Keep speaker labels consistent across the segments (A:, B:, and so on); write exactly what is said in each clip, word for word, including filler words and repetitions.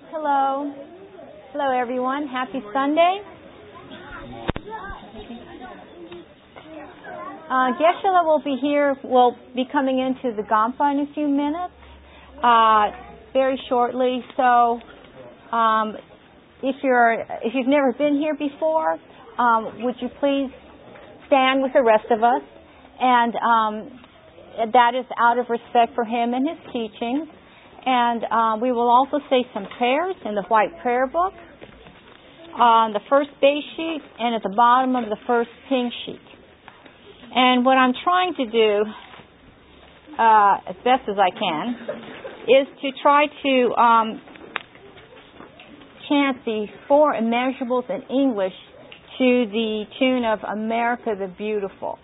A: Hello. Hello, everyone. Happy Sunday. Uh, Geshe-la will be here, will be coming into the Gampa in a few minutes, uh, very shortly. So, um, if you're, if you've never been here before, um, would you please stand with the rest of us? And um, that is out of respect for him and his teachings. And um, we will also say some prayers in the white prayer book on the first base sheet and at the bottom of the first pink sheet. And what I'm trying to do, uh, as best as I can, is to try to um, chant the four immeasurables in English to the tune of America the Beautiful.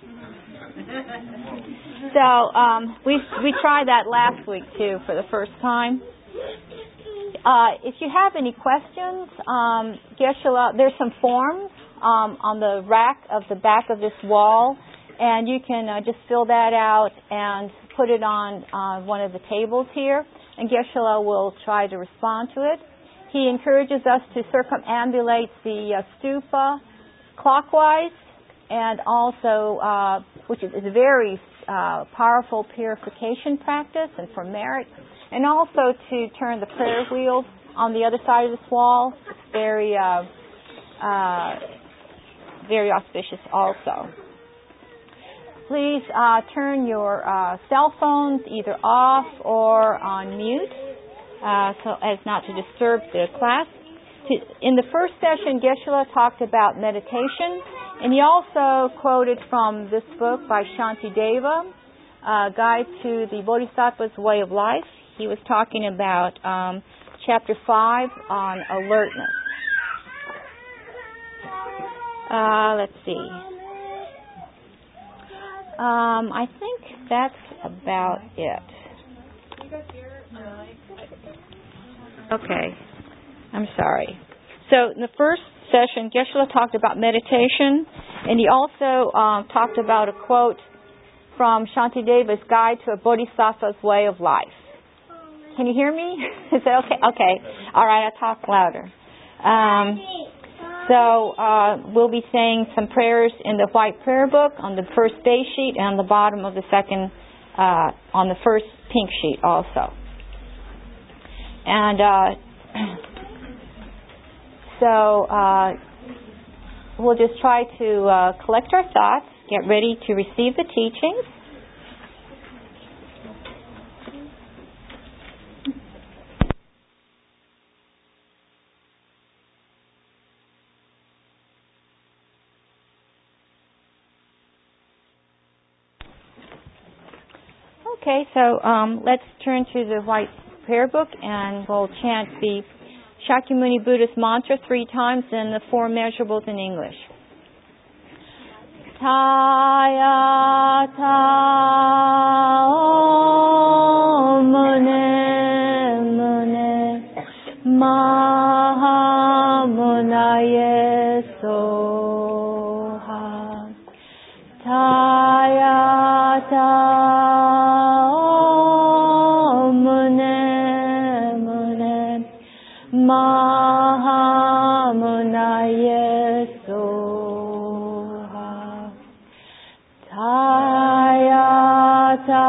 A: So um, we we tried that last week too for the first time. Uh, if you have any questions, um, Geshe-la, there's some forms um, on the rack of the back of this wall, and you can uh, just fill that out and put it on uh, one of the tables here, and Geshe-la will try to respond to it. He encourages us to circumambulate the uh, stupa clockwise, and also, uh, which is, is a very uh, powerful purification practice and for merit, and also to turn the prayer wheels on the other side of this wall. It's very, uh, uh, very auspicious also. Please uh, turn your uh, cell phones either off or on mute uh, so as not to disturb the class. In the first session, Geshe-la talked about meditation, and he also quoted from this book by Shantideva, uh, Guide to the Bodhisattva's Way of Life. He was talking about um, chapter five on alertness. Uh, let's see. Um, I think that's about it. Okay. I'm sorry. So in the first session, Geshe-la talked about meditation, and he also um, talked about a quote from Shantideva's Guide to a Bodhisattva's Way of Life. Can you hear me? Is that okay? Okay. All right, I'll talk louder. Um, so uh, we'll be saying some prayers in the white prayer book on the first base sheet and on the bottom of the second, uh, on the first pink sheet also. And uh, so uh, we'll just try to uh, collect our thoughts, get ready to receive the teachings. Okay, so um, let's turn to the white prayer book and we'll chant the Shakyamuni Buddhist mantra three times and the four measurables in English. Taya ta om mune mune maha munaye soha. Taya ta Mahamunaye soha. Tayata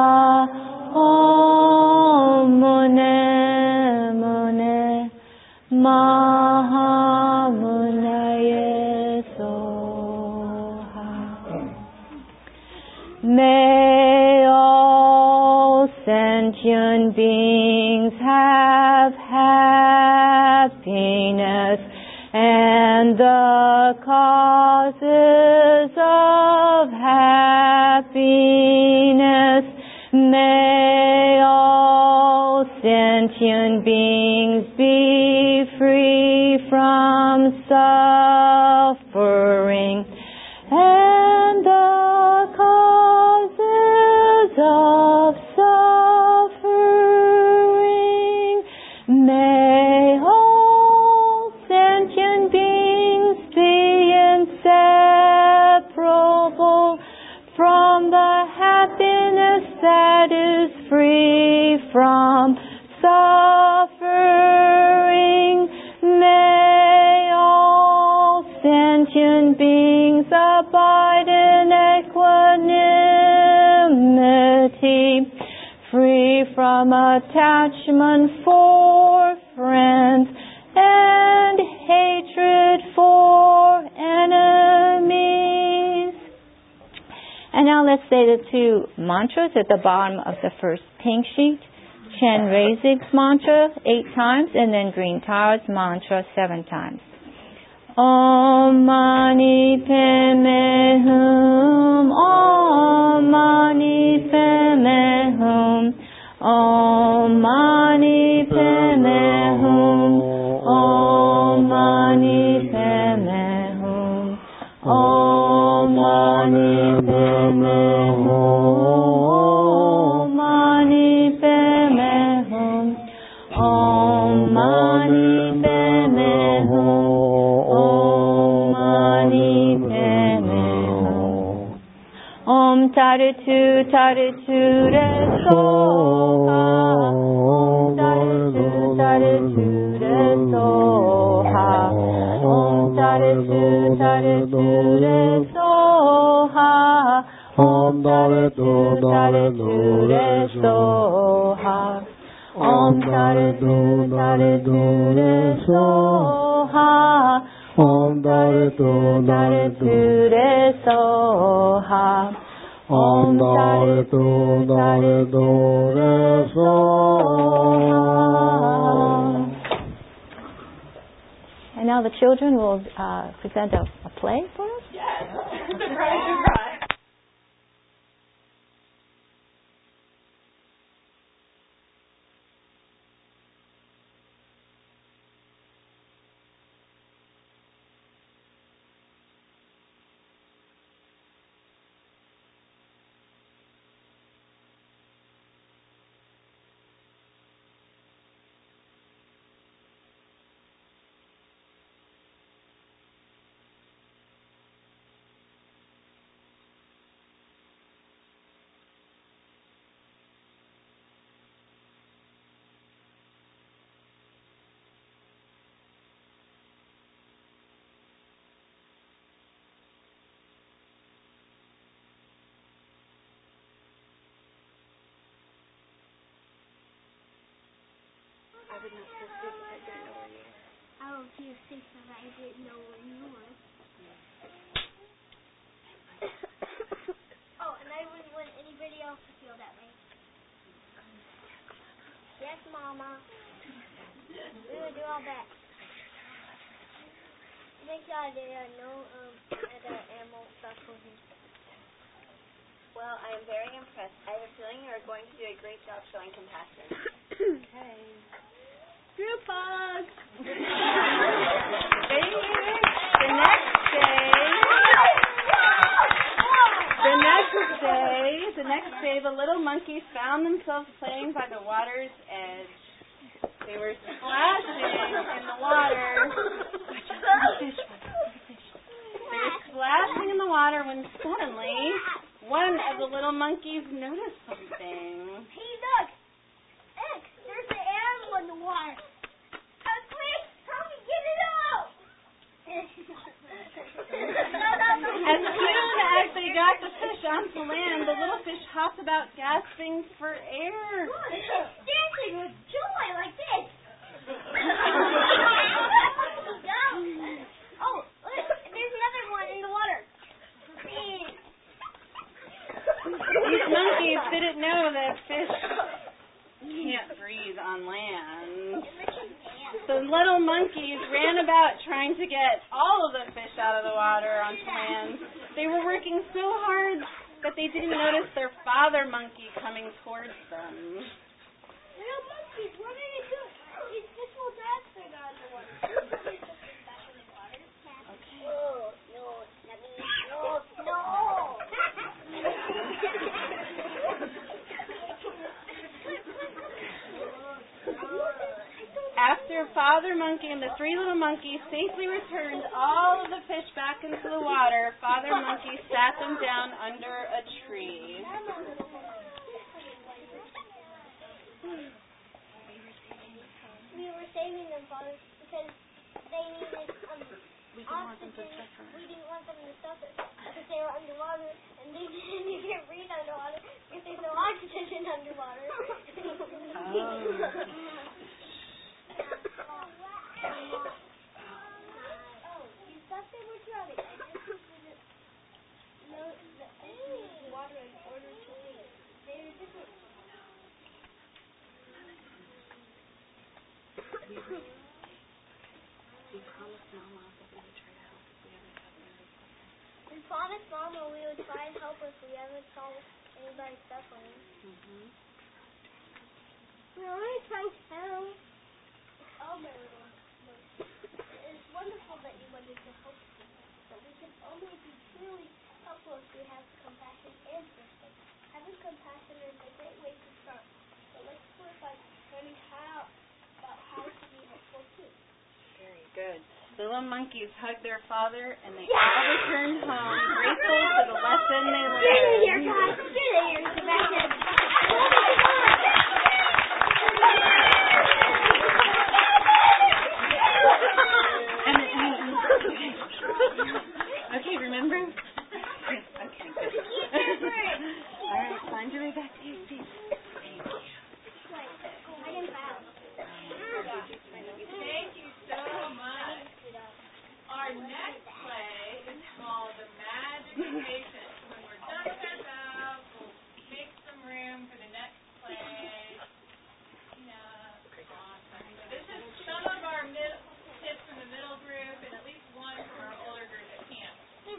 A: om mune mune Mahamunaye soha. May all sentient beings have happiness, and the causes of happiness. May all sentient beings be free from suffering, and the causes of suffering. May all sentient beings be inseparable from the happiness that is free from suffering. liberty, free from attachment for friends and hatred for enemies. And now let's say the two mantras at the bottom of the first pink sheet. Chen Reizig's mantra eight times, and then Green Tao's mantra seven times. Om Mani Padme Hum, Om Mani Padme Hum, Om Mani Padme Hum, Om Mani Padme Hum, Om Mani Padme Hum, Om Mani Padme Hum, Om Mani Padme Hum. Om Taritu Taritu Re Soha. Om Taritu Taritu Re Soha. Om Taritu Taritu Re Soha. Om Taritu Taritu Re Soha. Om Taritu Taritu Re Soha. Om Taritu Taritu Re Soha. Om Taritu Taritu Re Soha. And now the children will uh, present a, a play for us.
B: Yes. Surprise, surprise.
C: I would not feel safe if I didn't know where you were. I would feel safe if I didn't know where you were. Oh, and I wouldn't want anybody else to feel that way. Yes, Mama. We would do our best. Make sure there are no um, other animal stuff for him.
B: Well, I am very impressed. I have a feeling you are going to do a great job showing compassion.
C: Okay. Group hug.
B: The next day, the next day, the next day, the little monkeys found themselves playing by the water's edge. They were splashing in the water. They were splashing in the water when suddenly one of the little monkeys noticed something.
C: Hey, look. Look, there's an animal in the water. Uh, quick, help me get it out.
B: As soon as they got the fish onto land, the little fish hopped about gasping for air.
C: Dancing with joy like this. Oh, look, there's another one in the water.
B: These monkeys didn't know that fish can't breathe on land. The little monkeys ran about trying to get all of the fish out of the water onto land. They were working so hard that they didn't notice their father monkey coming towards them.
C: Little monkeys, what are you doing? These fish will die if they're not in the water. Okay. Oh, no, let me, no, no.
B: After Father Monkey and the three little monkeys safely returned all of the fish back into the water, Father Monkey sat them down under a tree.
C: We were saving them, Father, because they needed um,
B: We didn't want them to
C: oxygen.
B: suffer.
C: We didn't want them to suffer because they were underwater, and they you can't breathe underwater because there's no oxygen in underwater. Oh, you thought they were drowning. I just didn't know that they used water in order to breathe. They were different.
B: We promised Mama that we would try to help if we ever saw anybody suffering.
C: We promised Mama we would try and help if we ever saw anybody suffering.
B: Mm-hmm.
C: We always try to help. Oh, my little monkey. It's wonderful that you wanted to help people, but we can only be truly helpful if we have compassion and wisdom. Having compassion is a great way to start, but let's start by learning how about how to be helpful too.
B: Very good. The little monkeys hugged their father, and they
C: Yeah!
B: all returned home grateful for the lesson they learned.
C: Get in here, guys! Get in here, Sebastian! Oh my God!
B: And then, okay, remember? Okay, good. All right, find your way back to your seat. Thank you.
C: I can bow.
D: Thank you so much. Our next play is called The Magication. When we're done with our bow, we'll make some room for the next play. Yeah, awesome. So this is some of our mid- kids from the middle group and at least one from our older group at camp.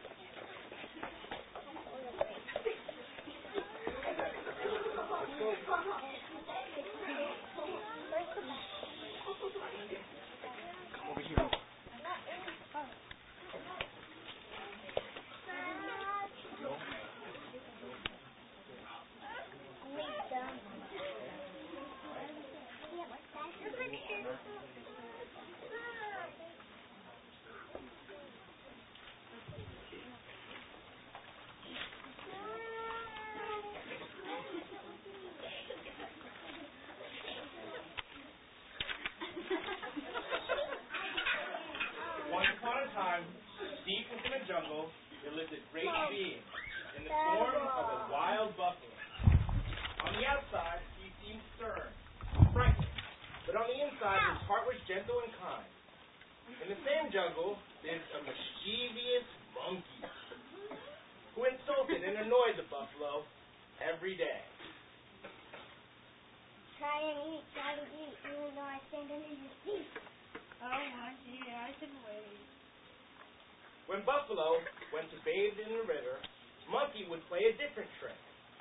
E: Once upon a time, deep within a jungle, there lived a great being in the form of a wild buffalo. On the outside, he seemed stern, frightening, but on the inside, his heart was gentle and kind. In the same jungle lived a mischievous monkey who insulted and annoyed the buffalo every day.
C: Try and eat, try to eat, even though I stand under your feet.
D: Oh, monkey, I can wait.
E: When Buffalo went to bathe in the river, Monkey would play a different trick.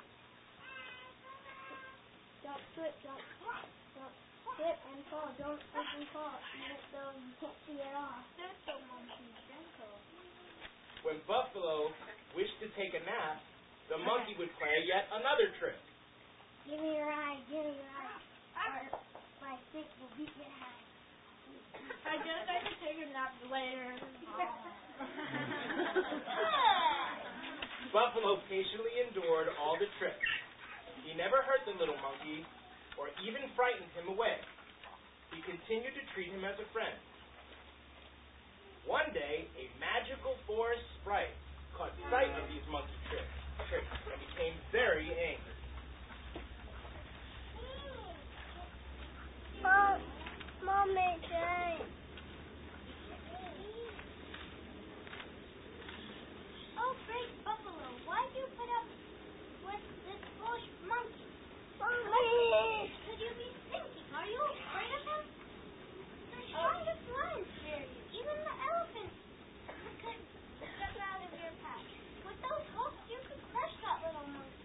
C: Don't slip, don't fall. Don't slip and fall. Don't slip and fall. Even though you can't see it off.
D: That's so monkey gentle.
E: When Buffalo wished to take a nap, the monkey would play yet another trick.
C: Give me your eye, give me your eye. Or my stick will beat your eye.
D: I guess I could take a nap later.
E: Buffalo patiently endured all the tricks. He never hurt the little monkey or even frightened him away. He continued to treat him as a friend. One day, a magical forest sprite caught sight of these monkey tricks, tricks and became very angry.
C: Mom, Mom made giant. Oh, great Buffalo, why do you put up with this foolish monkey? Monkey! Could you be thinking? Are you afraid of him? The strongest lion fear you. Even the elephant could step out of your path. With those hooks, you could crush that little monkey.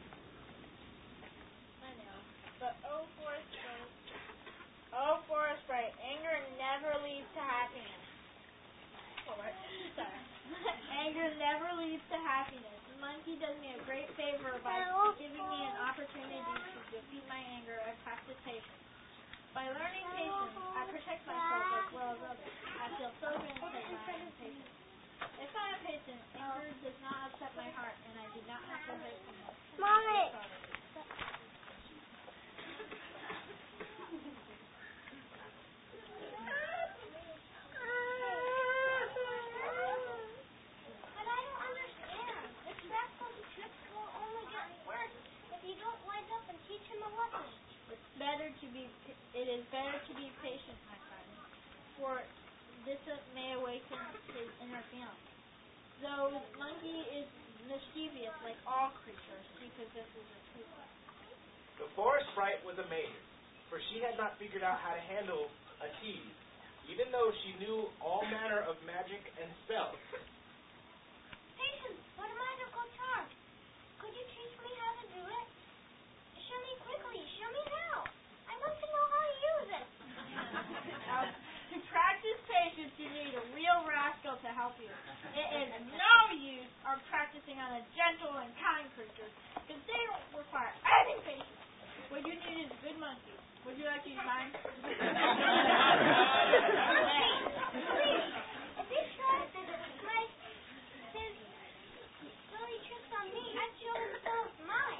D: I know. But oh, Forest Sprite. Oh, Forest Sprite. Anger never leads to happiness. Oh, what? Sorry. Anger never leads to happiness. The monkey does me a great favor by giving me an opportunity to defeat my anger and practice patience. By learning patience, I protect myself as well as others. I feel so grateful when I am patient. If I am patient, anger does not upset my heart, and I do not have to hurt someone.
C: Mommy!
D: better to be it is better to be patient, my friend, for this may awaken his inner feelings. Though the monkey is mischievous like all creatures, she possesses a truth.
E: The forest sprite was amazed, for she had not figured out how to handle a tease, even though she knew all manner of magic and spells.
C: Patience, what a magical charm! Could you teach me how to do it? Show me quickly, show me now. I want to know how to use it.
D: Now, to practice patience, you need a real rascal to help you. It is no use of practicing on a gentle and kind creature, because they don't require any patience. What you need is a good monkey. Would you like to use mine?
C: Please, please. If he tries to play his silly tricks on me, I'd show him some of mine.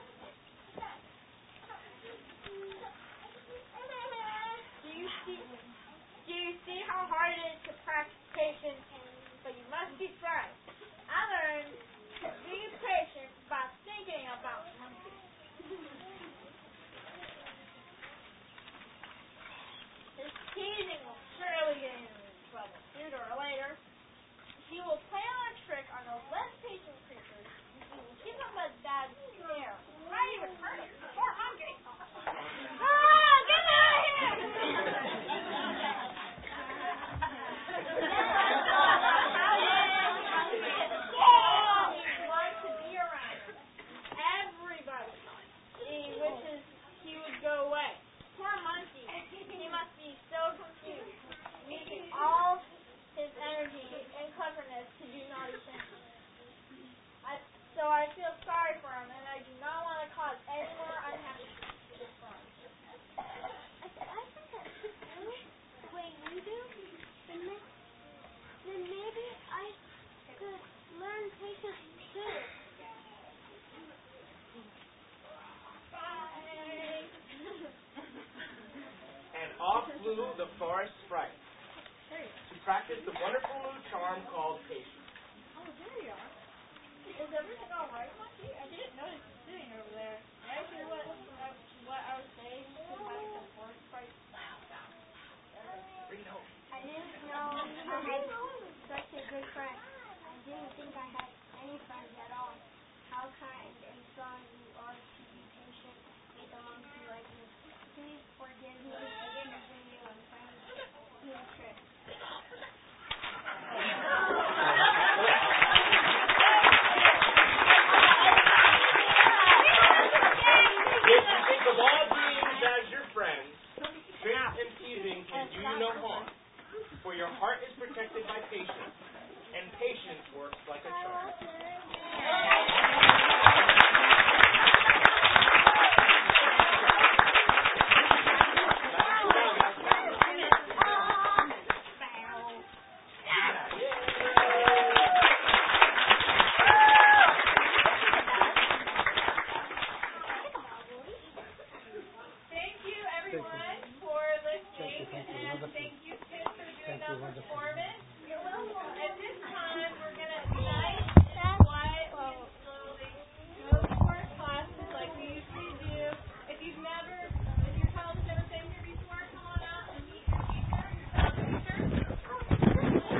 D: Do you see? Do you see how hard it is to practice patience? But you must be trying. I learned to be patient by thinking about monkeys. His teasing will surely get him in trouble. Sooner or later, he will play on a trick on those less patient creatures, and he will give them a bad scare. Might even hurt it. Poor monkey. Ah, get out of here! He wants to be around everybody. He wishes he would go away. Poor monkey. He must be so confused, using all his energy and cleverness to do naughty things. I, so I feel sorry for him, and I do not want to cause any more unhappiness for him.
C: I, I think that's true. The way you do, then, may, then maybe I could learn patience too.
D: Bye.
E: And off flew the forest sprite to practice the wonderful new charm called patience.
D: Oh, there you are. Is everything all right, monkey? I didn't notice you sitting over there. Did I hear what, uh, what I was saying to having the forest sprite?
C: I didn't know I had such a good friend. I didn't think I had any friends at all. How kind and strong you are to be patient with a monkey like me. Please forgive me for teasing you and playing you a trick.
E: If you think of all beings as your friends, trick and teasing can do you no harm, for your heart is protected by patience, and patience works like a charm.
B: Thank you, everyone, for listening, and thank you, Sid, for doing that performance. At this time, we're going to nice and quietly and slowly go to our classes like we usually do. If you've never, if your child has never been here before, come on out and meet your teacher, your child's teacher.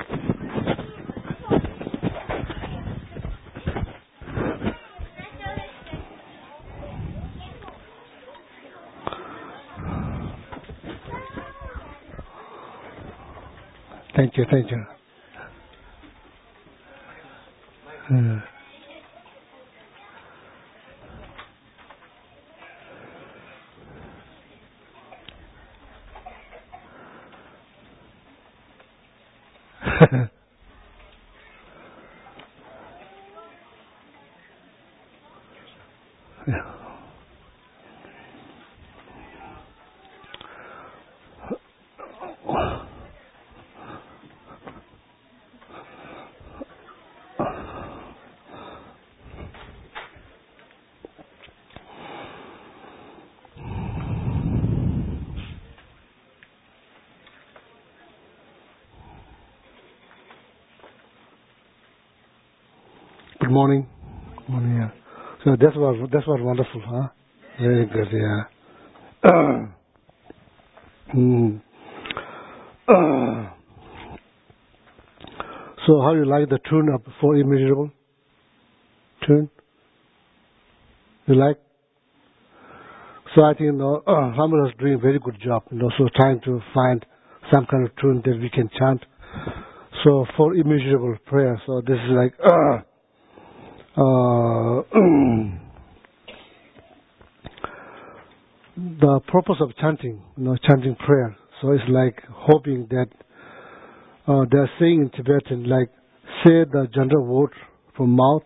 F: Thank you, thank you. Uh, yeah. Good morning. Good morning. Yeah. So that was that was wonderful, huh? Very good. Yeah. mm. So how you like the tune of four immeasurable tune? You like? So I think you know, uh, Ramana is doing a very good job. You know, so trying to find some kind of tune that we can chant. So for immeasurable prayer. So this is like uh, uh, the purpose of chanting. You know, chanting prayer. So it's like hoping that uh, they're saying in Tibetan, like say the general word from mouth.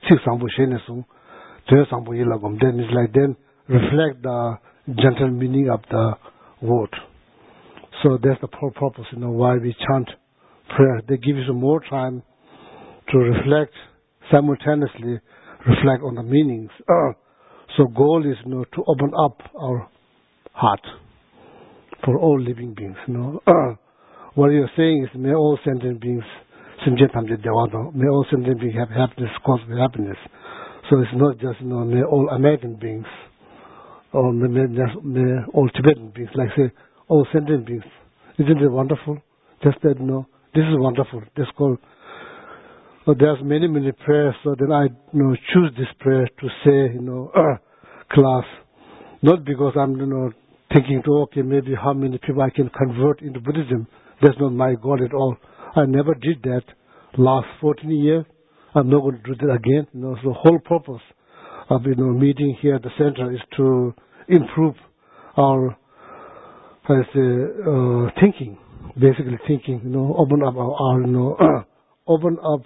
F: Then it's like then reflect the gentle meaning of the word. So that's the whole purpose, you know, why we chant prayer. They give you some more time to reflect, simultaneously reflect on the meanings. Uh, so goal is, you know, to open up our heart for all living beings. You know, uh, what you're saying is, may all sentient beings, may all sentient beings have happiness, cause of happiness. So it's not just, you know, may all American beings or may, may, may all Tibetan beings, like say, all sentient beings. Isn't it wonderful? Just that, you know, this is wonderful. This called. So there's many, many prayers. So then I, you know, choose this prayer to say, you know, uh, class, not because I'm, you know, thinking to okay, maybe how many people I can convert into Buddhism. That's not my goal at all. I never did that last fourteen years. I'm not going to do that again. You know, so the whole purpose of, you know, meeting here at the center is to improve our, how to say, uh, thinking, basically thinking, you know, open up our, our you know, open up,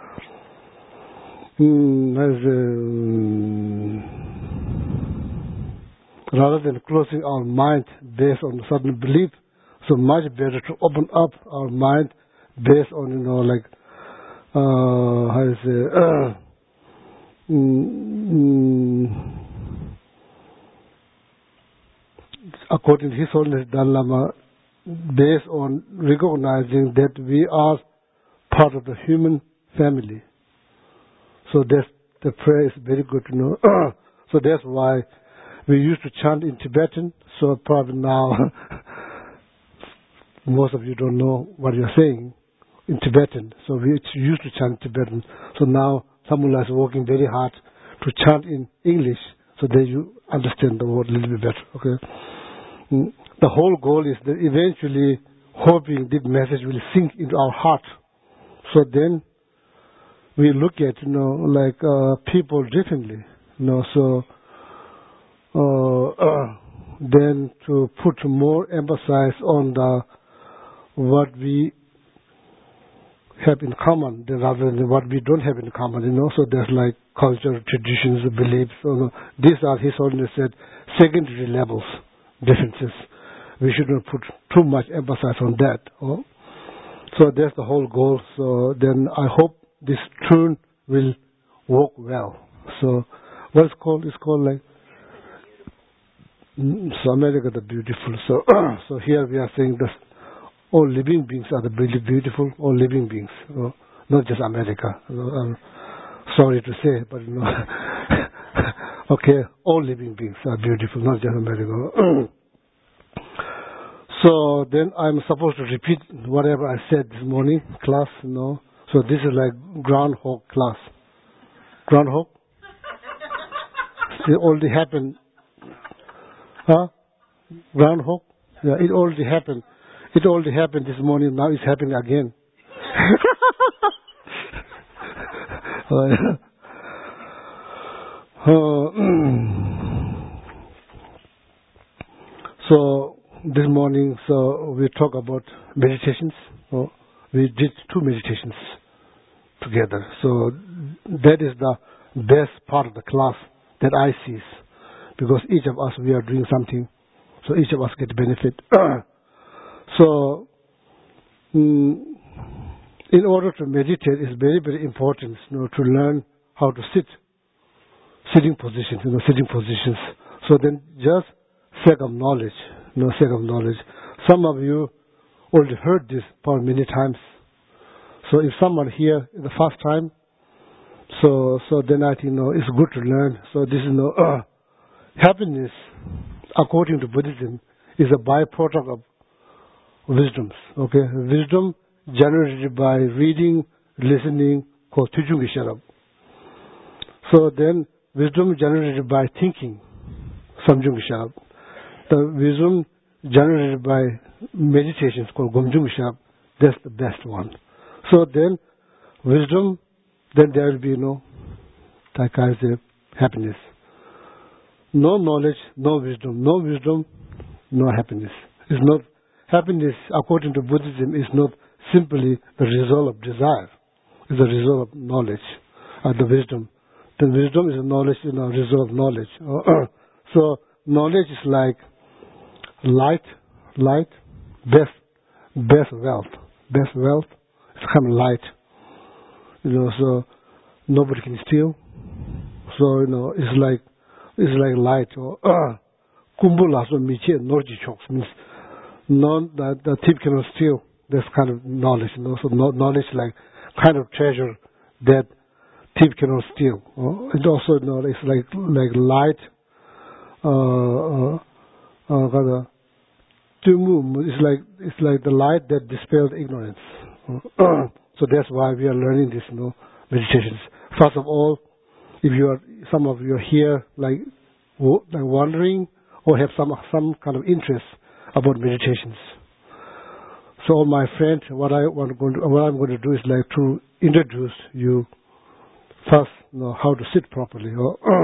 F: um, as, um, rather than closing our mind based on certain belief, so much better to open up our mind based on, you know, like, Uh, how to say, uh, mm, according to His Holiness Dalai Lama, based on recognizing that we are part of the human family. So that's, the prayer is very good to know. So that's why we used to chant in Tibetan. So probably now most of you don't know what you're saying in Tibetan. So we used to chant Tibetan. So now Samula is working very hard to chant in English so that you understand the word a little bit better. Okay. Mm. The whole goal is that eventually hoping this message will sink into our heart. So then we look at, you know, like uh, people differently. You know, so uh, uh, then to put more emphasis on the what we have in common rather than what we don't have in common, you know. So there's like culture, traditions, beliefs. So these are, His Holiness said, secondary levels differences. We should not put too much emphasis on that. Oh? So that's the whole goal. So then I hope this tune will work well. So what is called? It's called like so America the Beautiful. So so here we are saying this. All living beings are the really beautiful, all living beings, you know, not just America. You know, I'm sorry to say, but you know, okay, all living beings are beautiful, not just America. So then I'm supposed to repeat whatever I said this morning, class, you know. So this is like groundhog class. Groundhog? It already happened. Huh? Groundhog? Yeah, it already happened. It already happened this morning, now it's happening again. uh, so this morning, so we talk about meditations. So we did two meditations together. So that is the best part of the class that I see, because each of us, we are doing something, so each of us get benefit. So, mm, in order to meditate, it's very, very important, you know, to learn how to sit, sitting positions, you know, sitting positions. So then, just sake of knowledge, you know, sake of knowledge. Some of you already heard this for many times. So if someone here the first time, so so then I think, you know, it's good to learn. So this is, you know, uh, happiness according to Buddhism, is a byproduct of wisdoms. Okay, wisdom generated by reading, listening, called Tujungi Sharab. So then, wisdom generated by thinking, Samjungi Sharab. The wisdom generated by meditations called Gomjungi Sharab. That's the best one. So then, wisdom, then there will be no, like I say, happiness. No knowledge, no wisdom. No wisdom, no happiness. It's not happiness, according to Buddhism, is not simply the result of desire. It's a result of knowledge, or the wisdom. Then wisdom is a knowledge, you know, result of knowledge. So knowledge is like light, light, best, best wealth, best wealth. It's kind of light, you know. So nobody can steal. So you know, it's like it's like light. Or kumbula so miche norji chokes means non the, the thief cannot steal. This kind of knowledge, you know. So no, knowledge like kind of treasure that thief cannot steal. Uh, it also, you know, it's like like light. Uh, uh, uh, it's like it's like the light that dispels ignorance. Uh, so that's why we are learning this, you know, meditations. First of all, if you are some of you are here like w- like wondering or have some some kind of interest about meditations. So, my friend, what I want to do, what I'm going to do is like to introduce you first, you know, how to sit properly.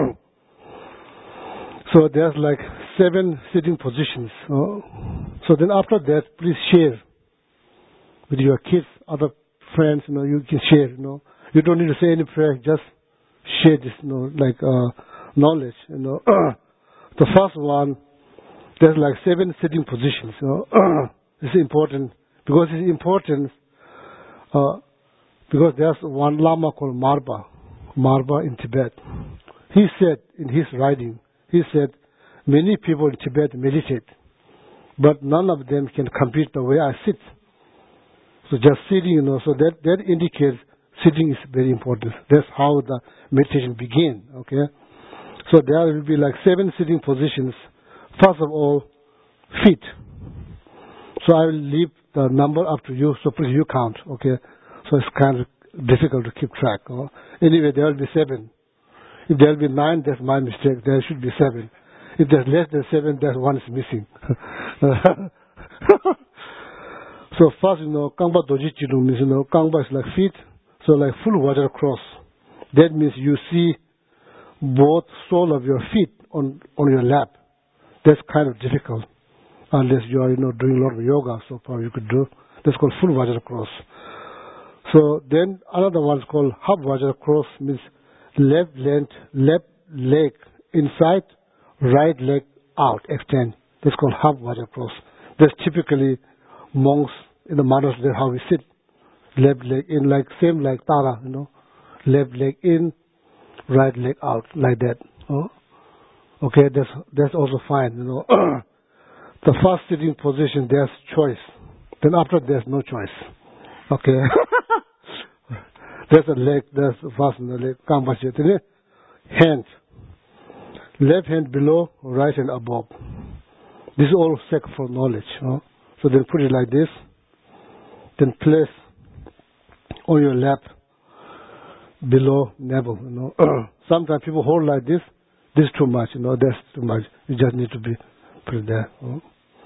F: So there's like seven sitting positions. So then after that, please share with your kids, other friends. You know, you can share. You know, you don't need to say any prayer. Just share this, you know, like uh, knowledge. You know, the first one, there's like seven sitting positions. You know, it's important. Because it's important, uh, because there's one Lama called Marba, Marba in Tibet. He said in his writing, he said, many people in Tibet meditate, but none of them can compete the way I sit. So just sitting, you know, so that, that indicates sitting is very important. That's how the meditation begins, okay? So there will be like seven sitting positions. First of all, feet. So I will leave the number up to you, so please you count, okay? So it's kind of difficult to keep track. Oh? Anyway, there will be seven. If there will be nine, that's my mistake. There should be seven. If there's less than seven, that one is missing. So first, you know, Kangba Doji Chidung means, you know, Kangba is like feet, so like full water cross. That means you see both sole of your feet on, on your lap. That's kind of difficult. Unless you are, you know, doing a lot of yoga, so probably you could do. That's called full Vajra cross. So then another one is called half Vajra cross, means left leg, left leg inside, right leg out, extend. That's called half Vajra cross. That's typically monks in the monastery, that's how we sit. Left leg in, like same like Tara, you know. Left leg in, right leg out, like that. Oh? Okay, that's that's also fine, you know. The first sitting position, there's choice. Then after, there's no choice. Okay. There's a leg, there's a first in the leg. Hand. Left hand below, right hand above. This is all set for knowledge. Huh? So then put it like this. Then place on your lap below navel. You know. Sometimes people hold like this. This is too much. You know, that's too much. You just need to be put there. Huh?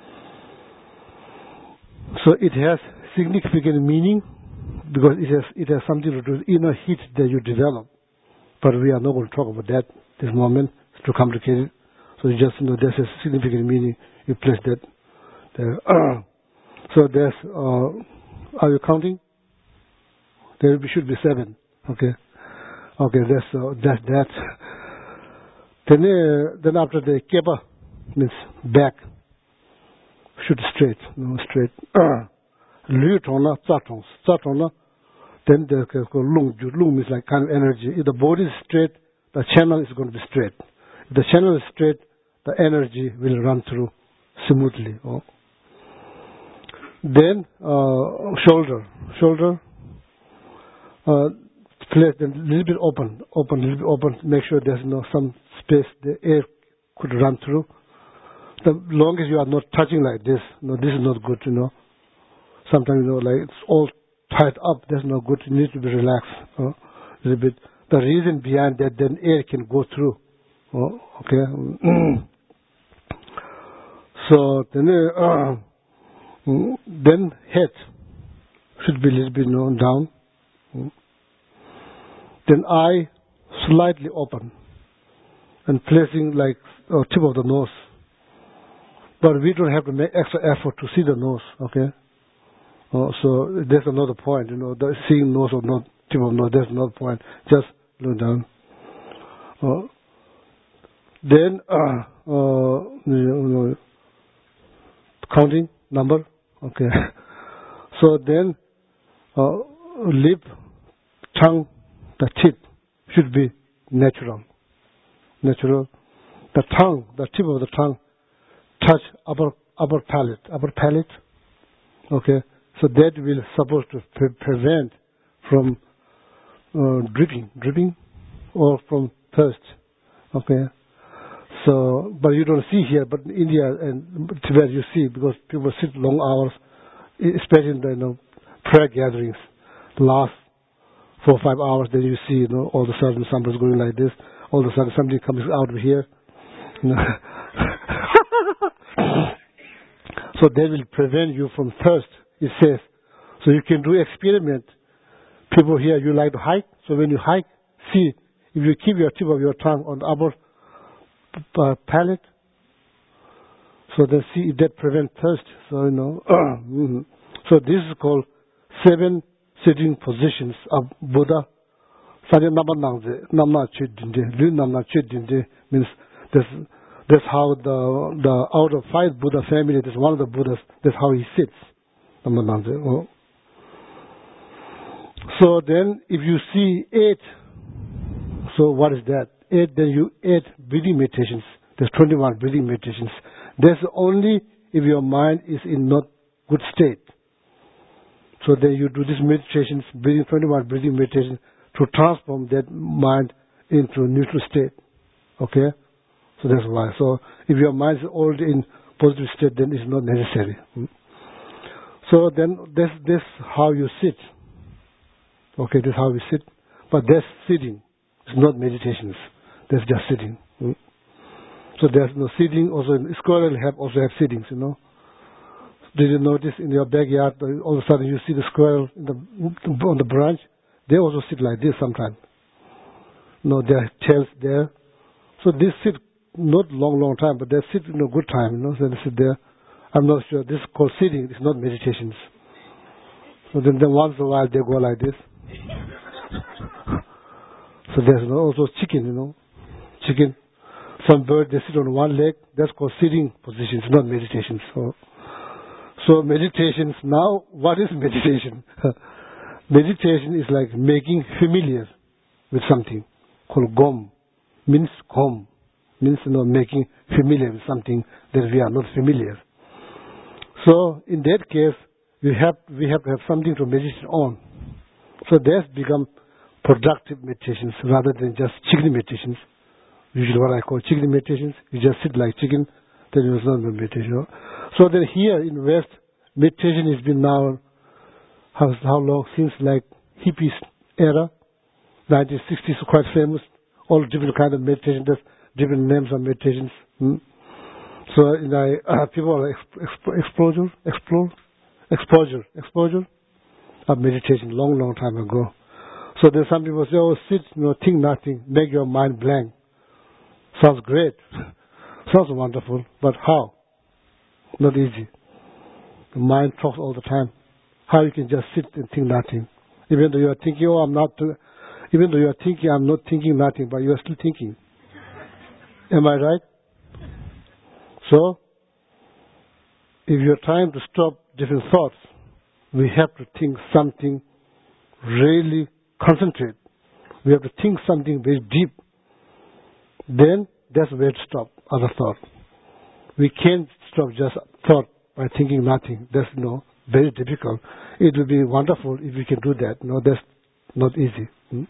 F: So it has significant meaning because it has it has something to do with inner heat that you develop. But we are not going to talk about that this moment. It's too complicated. So you just, you know, there's a significant meaning. You place that there. So there's, uh, are you counting? There should be seven. Okay. Okay, that's, uh, that's that. Then, uh, then after the keba, means back, should straight, no straight. Lu tona, zatong, zatong, then the lung, lung means like kind of energy. If the body is straight, the channel is going to be straight. If the channel is straight, the energy will run through smoothly. Oh. Then uh, shoulder, shoulder, uh, place a little bit open, open, a little bit open. Make sure there's no some space the air could run through. the longest you are not touching like this, no, this is not good, you know. Sometimes, you know, like it's all tied up, that's not good. You need to be relaxed, uh, a little bit. The reason behind that, then air can go through. Oh, okay. So then, uh, then head should be a little bit, you know, down. Then eye slightly open and placing like uh, tip of the nose. But we don't have to make extra effort to see the nose, okay? Uh, so that's another point, you know, the seeing nose or not tip of nose, that's another point. Just look down. Uh, then, uh, uh, you know, counting number, okay. So then, uh, lip, tongue, the tip should be natural. Natural. The tongue, the tip of the tongue, touch upper upper palate, upper palate. Okay, so that will supposed to pre- prevent from uh, dripping, dripping, or from thirst. Okay, so but you don't see here, but in India and Tibet you see because people sit long hours, especially in the you know, prayer gatherings, last four or five hours. Then you see, you know, all of a sudden somebody's going like this. All of a sudden somebody comes out of here. You know. So that will prevent you from thirst, it says. So you can do experiment. People here, you like to hike. So when you hike, see, if you keep your tip of your tongue on the upper uh, palate, so then see if that prevents thirst. So, you know, mm-hmm. So this is called seven sitting positions of Buddha. Means this. That's how the the out of five Buddha family, that's one of the Buddhas, that's how he sits. So then if you see eight, so what is that? Eight, then you eight breathing meditations. There's twenty-one breathing meditations. That's only if your mind is in not good state. So then you do these meditations, breathing twenty-one breathing meditations to transform that mind into a neutral state. Okay? So that's why. So if your mind is already in positive state, then it's not necessary. So then that's, that's how you sit. Okay, that's how we sit. But that's sitting. It's not meditations. That's just sitting. So there's no sitting. Also, squirrel have also have sittings, you know. Did you notice in your backyard, all of a sudden you see the squirrel in the, on the branch? They also sit like this sometimes. No, their tails there. So this sit not long, long time, but they sit in a good time, you know, so they sit there. I'm not sure. This is called sitting. It's not meditations. So then, then once in a while they go like this. So there's no, also chicken, you know. Chicken. Some bird, they sit on one leg. That's called sitting positions, not meditations. So, so meditations, now, what is meditation? Meditation is like making familiar with something called gom. Means gom. Means, you know, making familiar with something that we are not familiar. So in that case, we have we have to have something to meditate on. So that's become productive meditations rather than just chicken meditations. Usually what I call chicken meditations. You just sit like chicken, then it was not meditation. So then here in West, meditation has been now how, how long since like hippies era, nineteen sixties, quite famous. All different kind of meditation. There's different names of meditations. Hmm? So in the, uh, people are exp- exp- exposure, explore, exposure, exposure of meditation long, long time ago. So then some people say, oh, sit, you know, think nothing, make your mind blank. Sounds great. Sounds wonderful. But how? Not easy. The mind talks all the time. How you can just sit and think nothing? Even though you are thinking, oh, I'm not, uh, even though you are thinking, I'm not thinking nothing, but you are still thinking. Am I right? So, if you're trying to stop different thoughts, we have to think something really concentrate. We have to think something very deep. Then, that's where to stop other thought. We can't stop just thought by thinking nothing. That's no very difficult. It will be wonderful if we can do that. No, that's not easy. Hmm?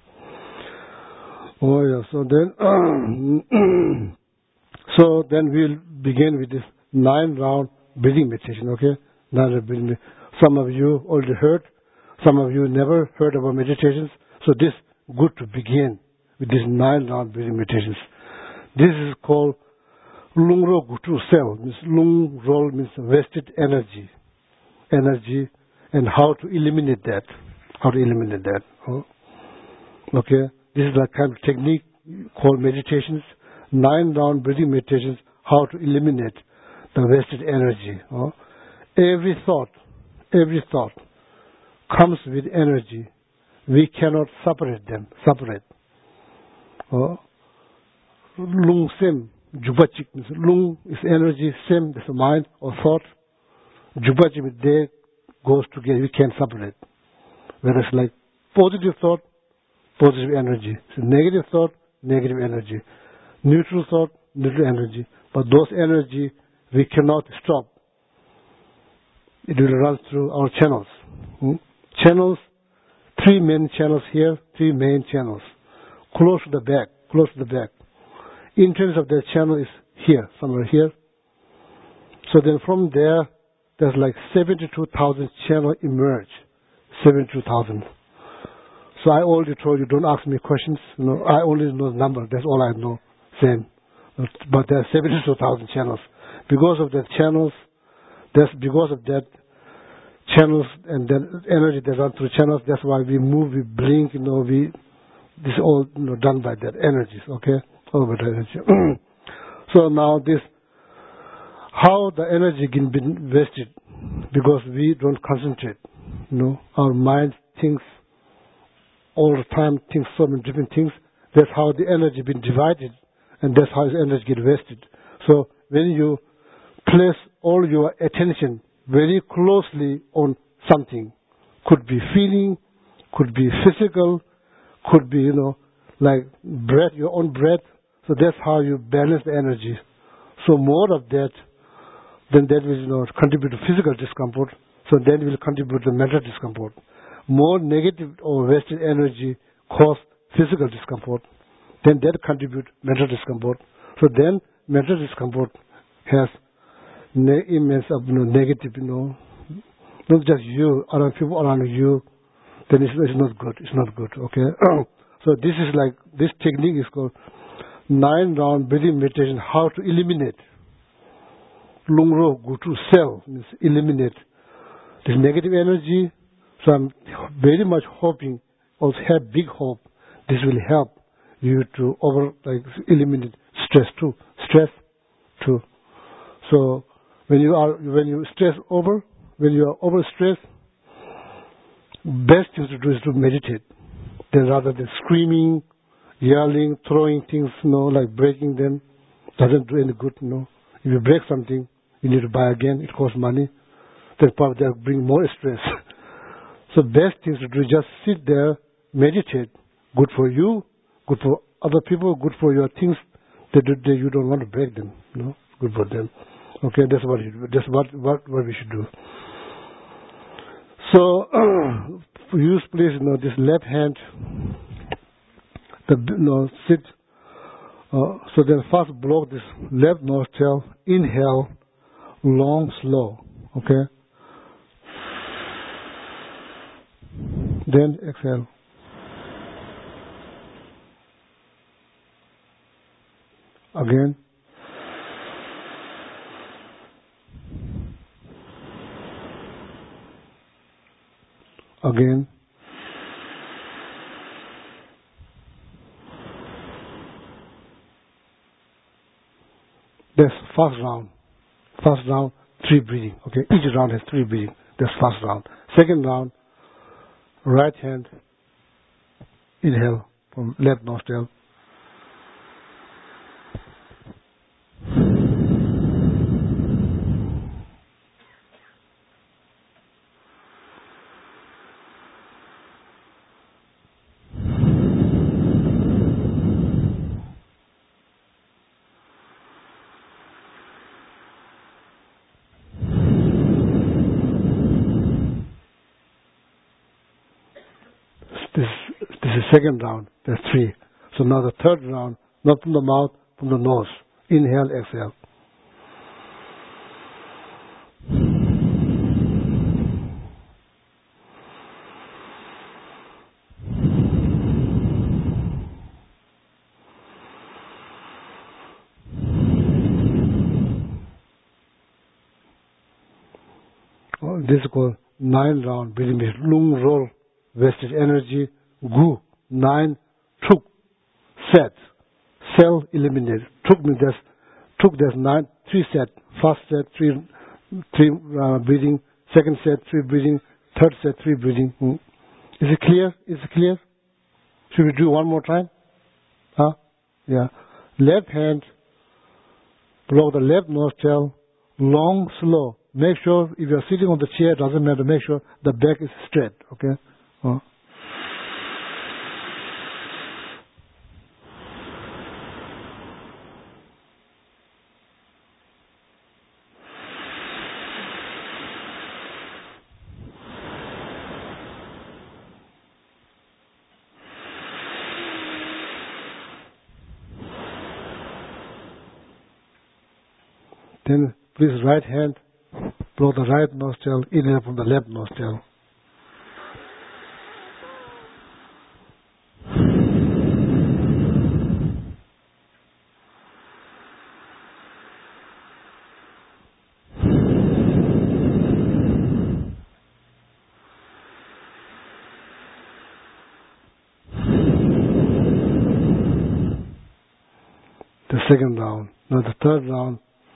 F: Oh yeah. So then, so then we'll begin with this nine round breathing meditation, okay? Nine round breathing. Some of you already heard, some of you never heard about meditations, so this is good to begin with these nine round breathing meditations. This is called Lung Ro Gutu Cell. Means Lung Ro means wasted energy. Energy and how to eliminate that. How to eliminate that. Oh. Okay? This is the kind of technique called meditations. Nine round breathing meditations, how to eliminate the wasted energy. Oh. Every thought, every thought comes with energy. We cannot separate them. Separate. Oh. Lung Sem, Jubachik means lung is energy, Sem is the mind or thought. Jubachik means they goes together, we can't separate. Whereas like positive thought, positive energy. So negative thought, negative energy. Neutral thought, neutral energy. But those energy we cannot stop. It will run through our channels. Hmm? Channels, three main channels here, three main channels. Close to the back, close to the back. Entrance of the channel is here, somewhere here. So then from there, there's like seventy-two thousand channels emerge. seventy-two thousand. So I already told you, don't ask me questions. You know, I only know the number. That's all I know. Same. But there are seventy-two thousand channels. Because of the channels, that's because of that channels and then energy that runs through channels, that's why we move, we blink, you know, we, this is all, you know, done by that energies, okay? All by that energy. So now this, how the energy can be wasted, because we don't concentrate, you know, our mind thinks all the time, thinks so many different things. That's how the energy been divided, and that's how the energy get wasted. So when you place all your attention very closely on something, could be feeling, could be physical, could be, you know, like breath, your own breath. So that's how you balance the energy. So more of that, then that will, you know, contribute to physical discomfort. So then will contribute to mental discomfort. More negative or wasted energy cause physical discomfort. Then that contribute mental discomfort. So then mental discomfort has ne- immense of, you know, negative, you know, not just you, other people around you. Then it's, it's not good. It's not good. Okay. So this is like, this technique is called nine round breathing meditation. How to eliminate Lung Ro Gutu Cell, means eliminate this negative energy. So I'm very much hoping, also have big hope, this will help you to over like eliminate stress too. Stress too. So when you are when you stress over, when you are over stressed, best thing to do is to meditate. Then rather than screaming, yelling, throwing things, you know, like breaking them, doesn't do any good, you know. If you break something, you need to buy again, it costs money. That probably that bring more stress. So best things to do is just sit there, meditate. Good for you, good for other people, good for your things that, that you don't want to break them, you know. Good for them. Okay, that's what you do. That's what, what, what we should do. So use please, you know, this left hand, the, you know, sit. Uh, so then first block this left nostril, inhale, long, slow, okay? Then exhale. Again. Again. That's first round. First round, three breathing. Okay, each round has three breathing. That's first round. Second round, right hand, inhale from left nostril. This, this is second round. There's three. So now the third round, not from the mouth, from the nose. Inhale, exhale. Oh, this is called nine round breathing meditation. Lung roll, wasted energy. Gu, nine. Tuk, set. Cell eliminated. Tuk means there's, tuk there's nine, three set. First set, three, three uh, breathing. Second set, three breathing. Third set, three breathing. Hmm. Is it clear? Is it clear? Should we do one more time? Huh? Yeah. Left hand, block the left nostril, long, slow. Make sure if you're sitting on the chair, doesn't matter, make sure the back is straight, okay? Uh. Then please right hand, blow the right nostril, inhale from the left nostril. The second round. Now the third round.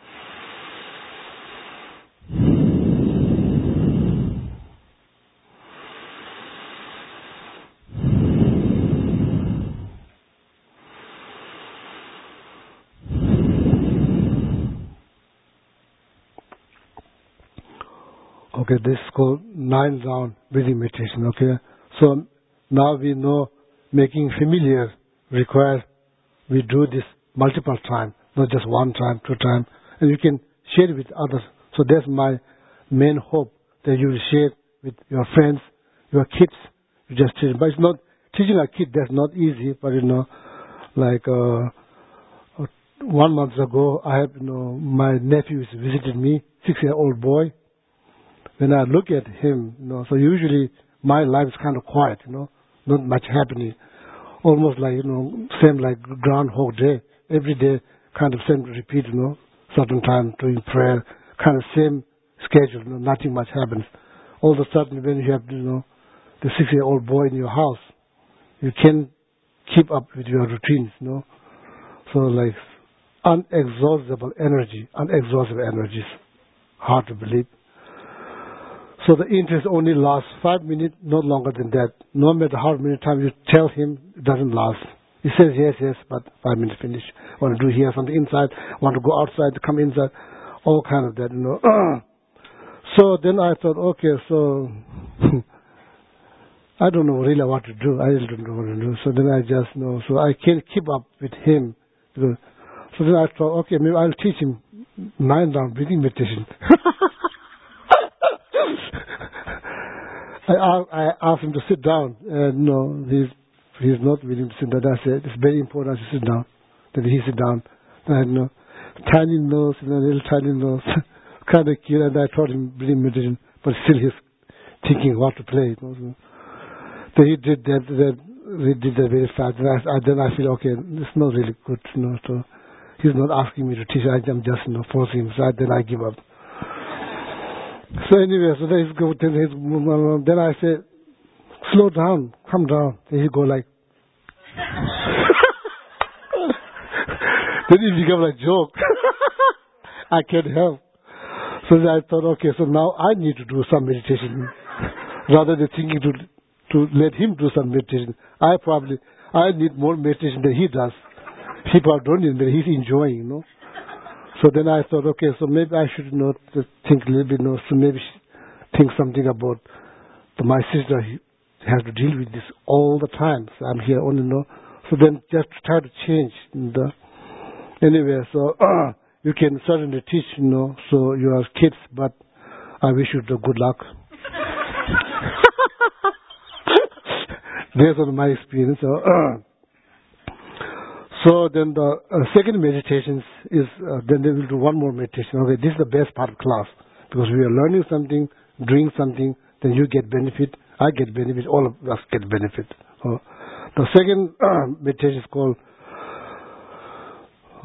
F: Okay, this is called nine round breathing meditation, okay? So now we know making familiar requires we do this multiple times, not just one time, two times, and you can share it with others. So that's my main hope, that you will share with your friends, your kids, you just teach. But it's not, teaching a kid, that's not easy, but you know, like uh, one month ago, I have, you know, my nephew visited me, six-year-old boy. When I look at him, you know, so usually my life is kind of quiet, you know, not much happening. Almost like, you know, same like Groundhog Day. Every day, kind of same repeat, you know, certain time doing prayer, kind of same schedule, you know, nothing much happens. All of a sudden, when you have, you know, the six-year-old boy in your house, you can keep up with your routines, you know. So like unexhaustible energy, unexhaustible energy is hard to believe. So the interest only lasts five minutes, not longer than that. No matter how many times you tell him, it doesn't last. He says yes, yes, but five minutes finish. Want to do here something inside, want to go outside, to come inside, all kind of that, you know. So then I thought, okay, so I don't know really what to do. I really don't know what to do. So then I just know, so I can't keep up with him. So then I thought, okay, maybe I'll teach him nine round breathing meditation. I, I asked him to sit down, and no, he's he's not willing to sit down. I said, it's very important to sit down. Then he sit down. I had no tiny nose, and a little tiny nose, kind of cute. And I taught him breathing meditation, but still he's thinking what to play. You know, so. Then he did that. that he did that very fast. And I, I, then I feel okay. It's not really good. You know, so he's not asking me to teach. I, I'm just, you know, forcing him. So I, then I give up. So anyway, so then he's go, then, he's, then I say, slow down, come down. Then he go like, then it become like joke. I can't help. So then I thought, okay, so now I need to do some meditation. Rather than thinking to to let him do some meditation. I probably, I need more meditation than he does. People don't need it, he's enjoying, you know. So then I thought, okay, so maybe I should not think a little bit, you know, so maybe think something about the, my sister has to deal with this all the time. So I'm here only, you know. So then just try to change. The, anyway, so uh, you can certainly teach, you know, so you are kids, but I wish you the good luck. Based on my experience. So, uh, So then the uh, second meditation is, uh, then they will do one more meditation. Okay, this is the best part of class because we are learning something, doing something, then you get benefit, I get benefit, all of us get benefit. So the second uh, meditation is called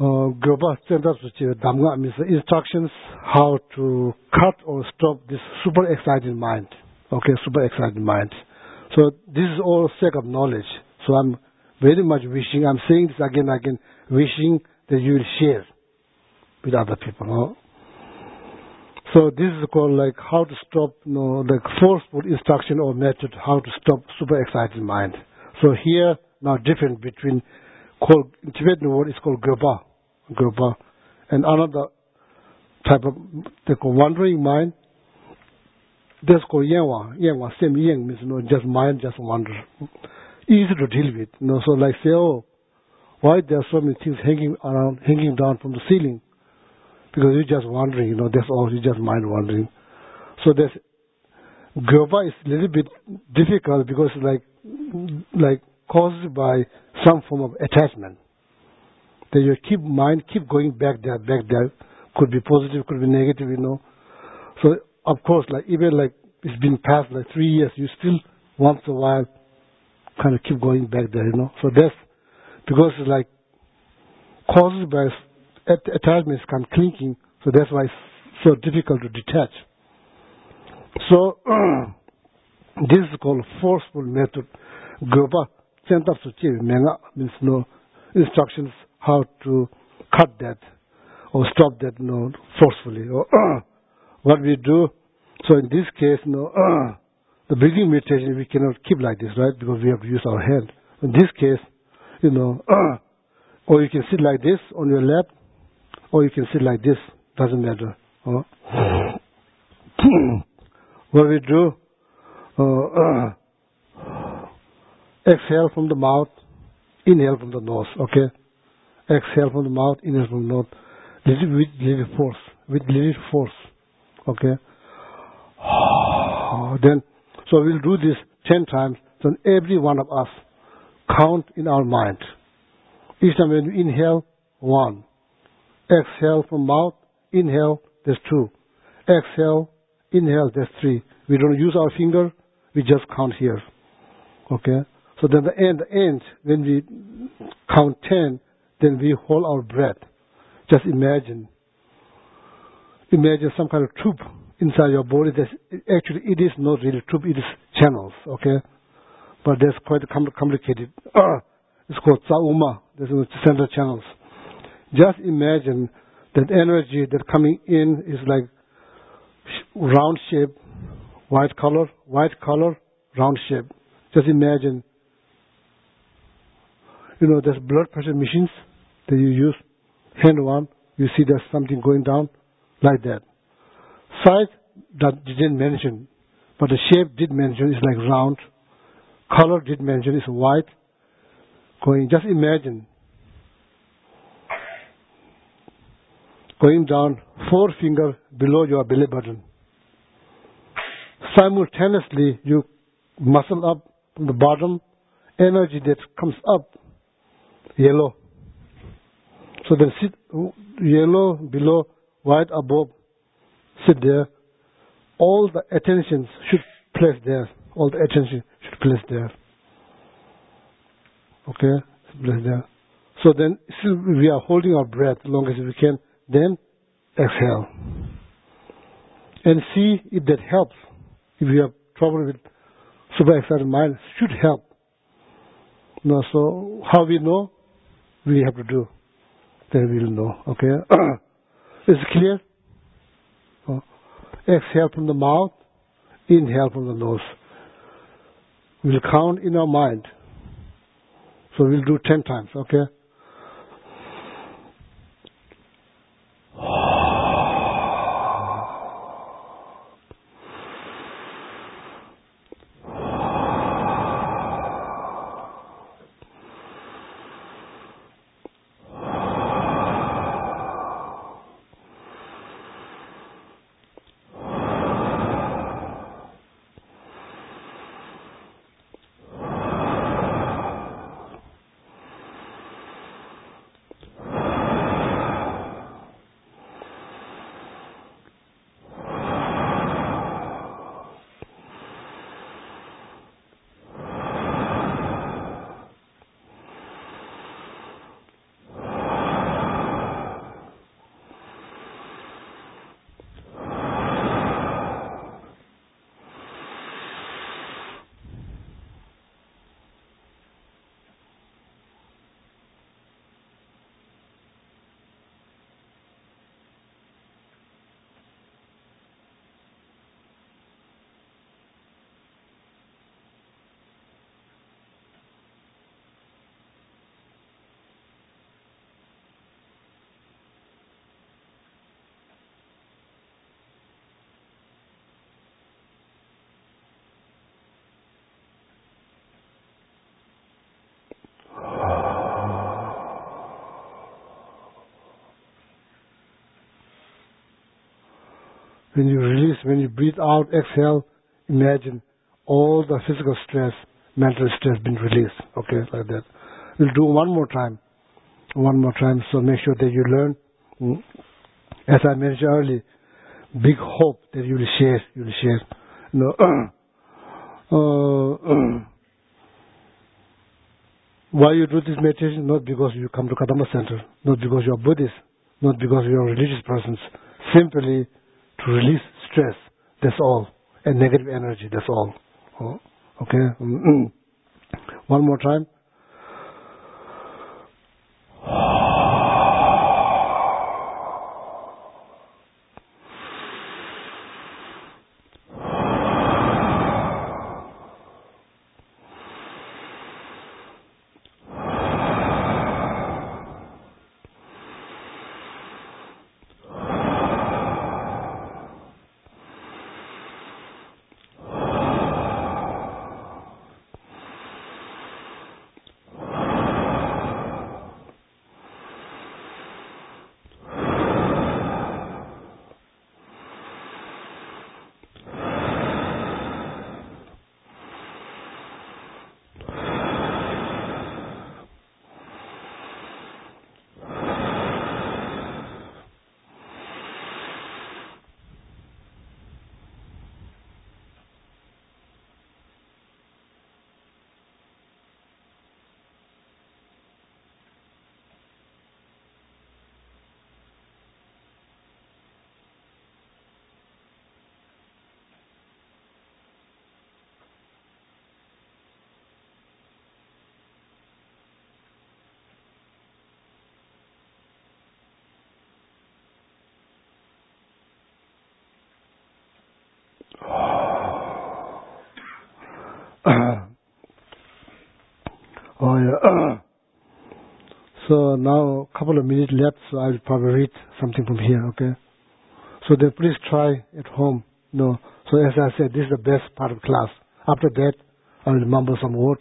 F: Gopa Center Damga means instructions how to cut or stop this super excited mind. Okay, super excited mind. So this is all sake of knowledge. So I'm very much wishing, I'm saying this again and again, wishing that you will share with other people. No? So this is called like how to stop, you know, like forceful instruction or method, how to stop super excited mind. So here now different between, called, in Tibetan word is called Gopa. Gopa. And another type of, they call wandering mind. That's called Yenwa. Yenwa, same Yen means, you know, just mind, just wander. Easy to deal with. You know, so like say, oh, why there are so many things hanging around, hanging down from the ceiling? Because you're just wandering, you know, that's all, you're just mind wandering. So this Gopa is a little bit difficult because like, like caused by some form of attachment. That you keep mind, keep going back there, back there. Could be positive, could be negative, you know. So, of course, like even like it's been past like three years, you still once in a while kind of keep going back there, you know. So that's because it's like caused by attachments come clinking, so that's why it's so difficult to detach. So this is called forceful method. Gopa Center Menga means no instructions how to cut that or stop that, you know, forcefully. Or what we do, so in this case, you know, the breathing meditation we cannot keep like this, right? Because we have to use our hand. In this case, you know, or you can sit like this on your lap, or you can sit like this. Doesn't matter. Uh, what we do, uh, uh, exhale from the mouth, inhale from the nose. Okay, exhale from the mouth, inhale from the nose. Little, with little force, with little force. Okay. Then, so we'll do this ten times. So every one of us count in our mind. Each time when we inhale, one. Exhale from mouth, inhale, there's two. Exhale, inhale, there's three. We don't use our finger, we just count here. Okay? So then the end, the end, when we count ten, then we hold our breath. Just imagine. Imagine some kind of tube inside your body. That's, actually, it is not really tube, it is channels, okay? But that's quite complicated. Uh, it's called Tsauma. There's central channels. Just imagine that energy that coming in is like round shape, white color, white color, round shape. Just imagine, you know, there's blood pressure machines that you use, hand one, you see there's something going down, like that. Size that didn't mention, but the shape did mention, is like round. Color did mention, is white. Going, just imagine. Going down four fingers below your belly button. Simultaneously, you muscle up from the bottom, energy that comes up, yellow. So then sit yellow below, white above, sit there. All the attention should place there. All the attention should place there. Okay? Place there. So then still we are holding our breath as long as we can. Then exhale. And see if that helps. If you have trouble with super excited mind, should help. No, so how we know? We have to do. Then we will know. Okay? Is it clear? Oh. Exhale from the mouth. Inhale from the nose. We'll count in our mind. So we'll do ten times. Okay? When you release, when you breathe out, exhale, imagine all the physical stress, mental stress being released. Okay, like that. We'll do one more time. One more time. So make sure that you learn. As I mentioned earlier, big hope that you will share. You will share. You know, uh, why you do this meditation? Not because you come to Kadamba Center, not because you are Buddhist, not because you are religious persons. Simply to release stress. That's all. And negative energy. That's all. Oh, okay. One more time. Oh yeah. So now a couple of minutes left, so I will probably read something from here, okay? So then please try at home. No. So as I said, this is the best part of class. After that, I will remember some word.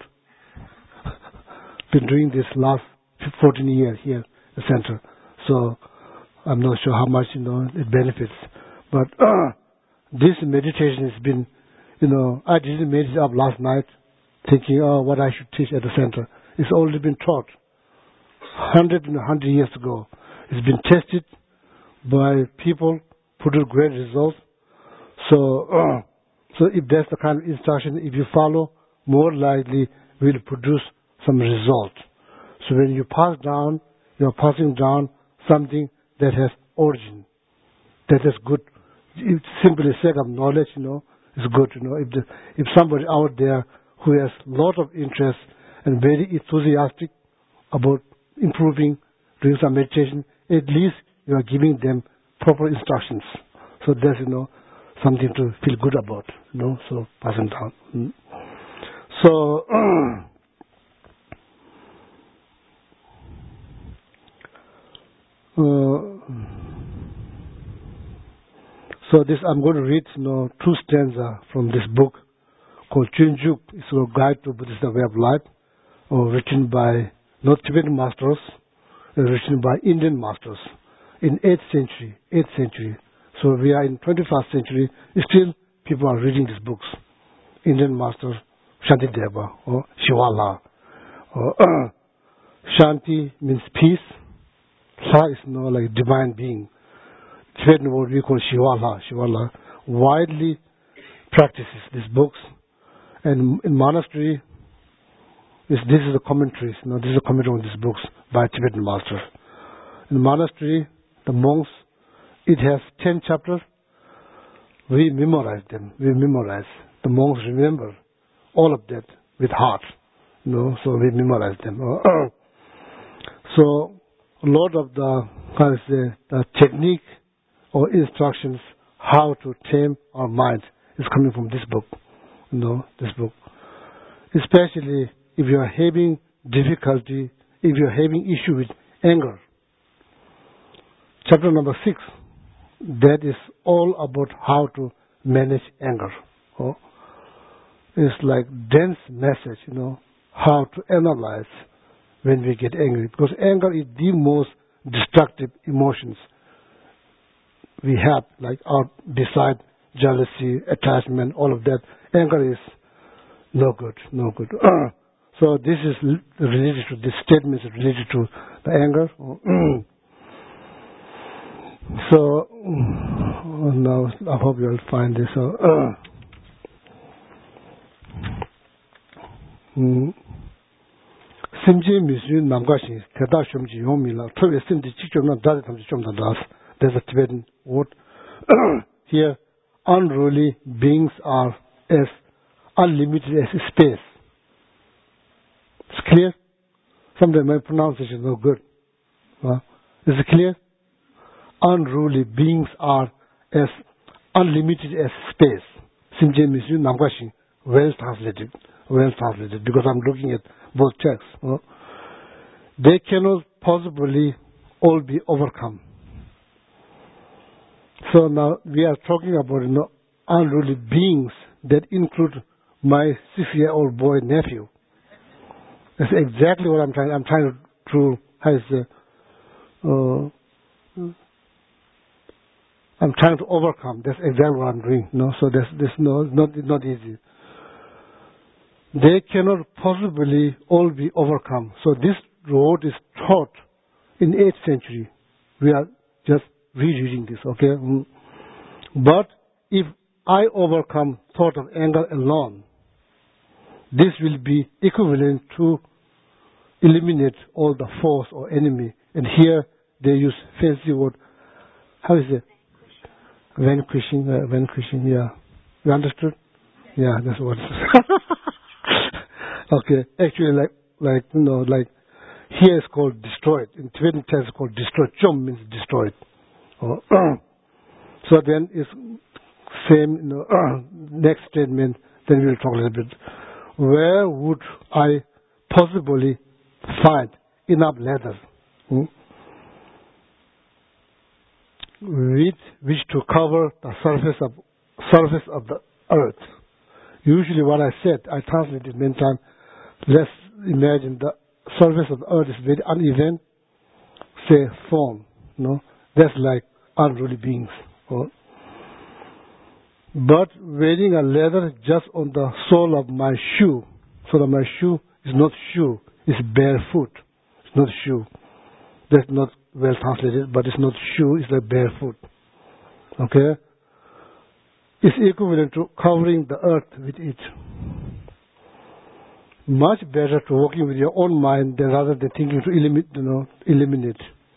F: Been doing this last fourteen years here at the center. So I'm not sure how much, you know, it benefits. But uh, this meditation has been, you know, I didn't make it up last night thinking, oh, what I should teach at the center. It's already been taught hundred and hundred years ago. It's been tested by people, produced great results. So, uh, so if that's the kind of instruction, if you follow, more likely will produce some result. So when you pass down, you are passing down something that has origin, that is good. It's simply sake of knowledge, you know, is good, you know. If the, if somebody out there who has a lot of interest and very enthusiastic about improving, doing some meditation, at least you are giving them proper instructions. So that's, you know, something to feel good about, you know, so passing down. Mm. So, uh, so this, I'm going to read, you know, two stanzas from this book called Chinjuk. It's a guide to Buddhist way of life, or written by not Tibetan masters, uh, written by Indian masters in eighth century, eighth century. So we are in twenty-first century. Still, people are reading these books. Indian master Shantideva or Shivala. Or, uh, Shanti means peace. Sa is, you know, like divine being. Tibetan word we call Shivala. Shivala widely practices these books, and in monastery, this, this is the commentaries. You know, this is a commentary on these books by Tibetan masters. In the monastery, the monks, it has ten chapters. We memorize them. We memorize. The monks remember all of that with heart. You know, so we memorize them. So a lot of the, how to say, the technique or instructions how to tame our mind is coming from this book. You know, this book. Especially if you are having difficulty, if you are having issue with anger. Chapter number six, that is all about how to manage anger. Oh, it's like dense message, you know, how to analyze when we get angry. Because anger is the most destructive emotions we have, like out beside jealousy, attachment, all of that. Anger is no good, no good. So this is related to, this statement is related to the anger. So now I hope you'll find this. Uh, Simje Misu Namgashi, Teda Shumji Yomila, Toy Simji Chichum, Dada Tamji Chum Das. There's a Tibetan word. Here, unruly beings are as unlimited as space. It's clear? Sometimes my pronunciation is no good. Uh, is it clear? Unruly beings are as unlimited as space. Simje Misu Namgashi, well translated. Well translated, because I'm looking at both texts. Uh, they cannot possibly all be overcome. So now we are talking about, you know, unruly beings that include my six-year-old boy nephew. That's exactly what I'm trying. I'm trying to, to how is it, uh, I'm trying to overcome. That's exactly what I'm doing. No, so that's this no not not easy. They cannot possibly all be overcome. So this road is taught in eighth century. We are just rereading this, okay? Mm. But if I overcome thought of anger alone, this will be equivalent to eliminate all the force or enemy. And here they use fancy word. How is it? Vanquishing. Uh, vanquishing. Yeah. You understood? Yeah, that's what it is. Okay. Actually, like like you know, like here it's called destroyed. In Tibetan text it's called destroyed. Chom means destroyed. Oh. So then it's same, you know, next statement, then we'll talk a little bit. Where would I possibly find enough leather hmm, with which to cover the surface of surface of the earth? Usually what I said, I translated many times, let's imagine the surface of the earth is very uneven, say form, no? That's like unruly beings. Oh. But wearing a leather just on the sole of my shoe, so that my shoe is not shoe, it's barefoot. It's not shoe. That's not well translated, but it's not shoe, it's like barefoot. Okay? It's equivalent to covering the earth with it. Much better to working with your own mind than rather than thinking to eliminate, you know, eliminate.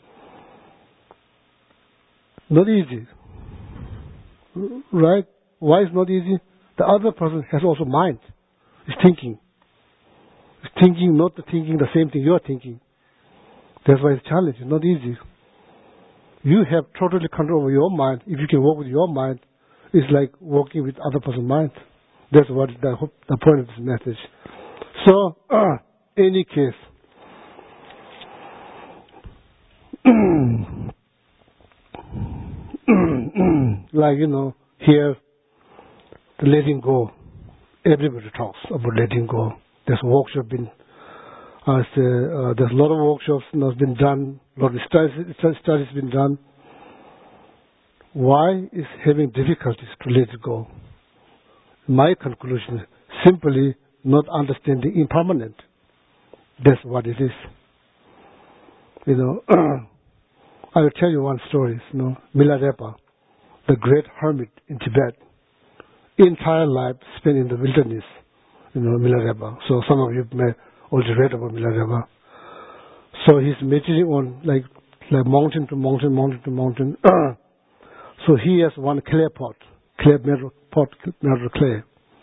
F: Not easy. Right? Why is not easy? The other person has also mind. He's thinking. He's thinking, not thinking the same thing you are thinking. That's why it's challenging. Not easy. You have totally control over your mind. If you can work with your mind, it's like working with other person's mind. That's what the, the point of this message. So, uh, any case, like, you know, here, the letting go. Everybody talks about letting go. There's a workshop been, uh, say, uh, there's a lot of workshops that have been done, a lot of studies, studies been done. Why is having difficulties to let it go? My conclusion is simply not understanding impermanent. That's what it is. You know, I will tell you one story. You know, Milarepa, the great hermit in Tibet, entire life spent in the wilderness. You know, Milarepa. So some of you may already read about Milarepa. So he's meditating on like like mountain to mountain, mountain to mountain. So he has one clay pot, clay metal pot, metal clay.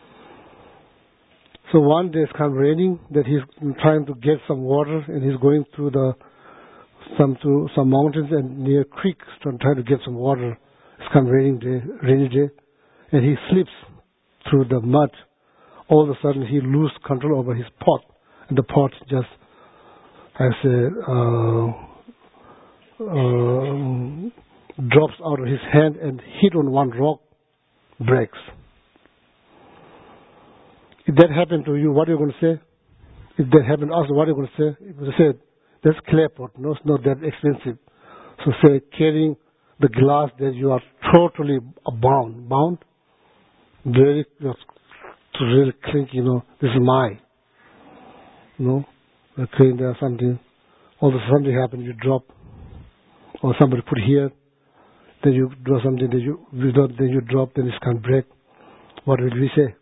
F: So one day it's come raining, that he's trying to get some water, and he's going through the some to some mountains and near creeks to try to get some water. It's come raining day, rainy day, and he slips through the mud. All of a sudden he loses control over his pot, and the pot just has a uh, uh, drops out of his hand and hit on one rock, breaks. If that happened to you, what are you going to say? If that happened to us, what are you going to say? You're going to say, that's clay pot, no, it's not that expensive. So say, carrying the glass that you are totally bound, bound, very, really clinky, you know, this is mine. You know, okay, there's something, all of something happens, you drop, or somebody put here, then you do something that you, you don't, then you drop, then it can break. What will we say?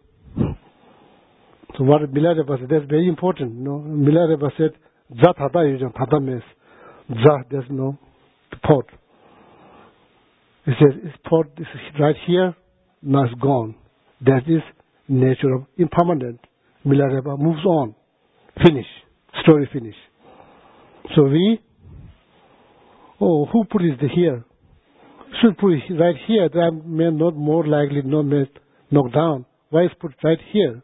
F: So what Milarepa said, that's very important. You know, Milarepa said, "Za thata yujan thata means za." There's no pot. He says, "This pot is right here, now it's gone." That is nature of impermanent. Milarepa moves on. Finish. Story finish. So we, oh, who put it here? Should put it right here. That may not more likely not made knocked down. Why is put right here?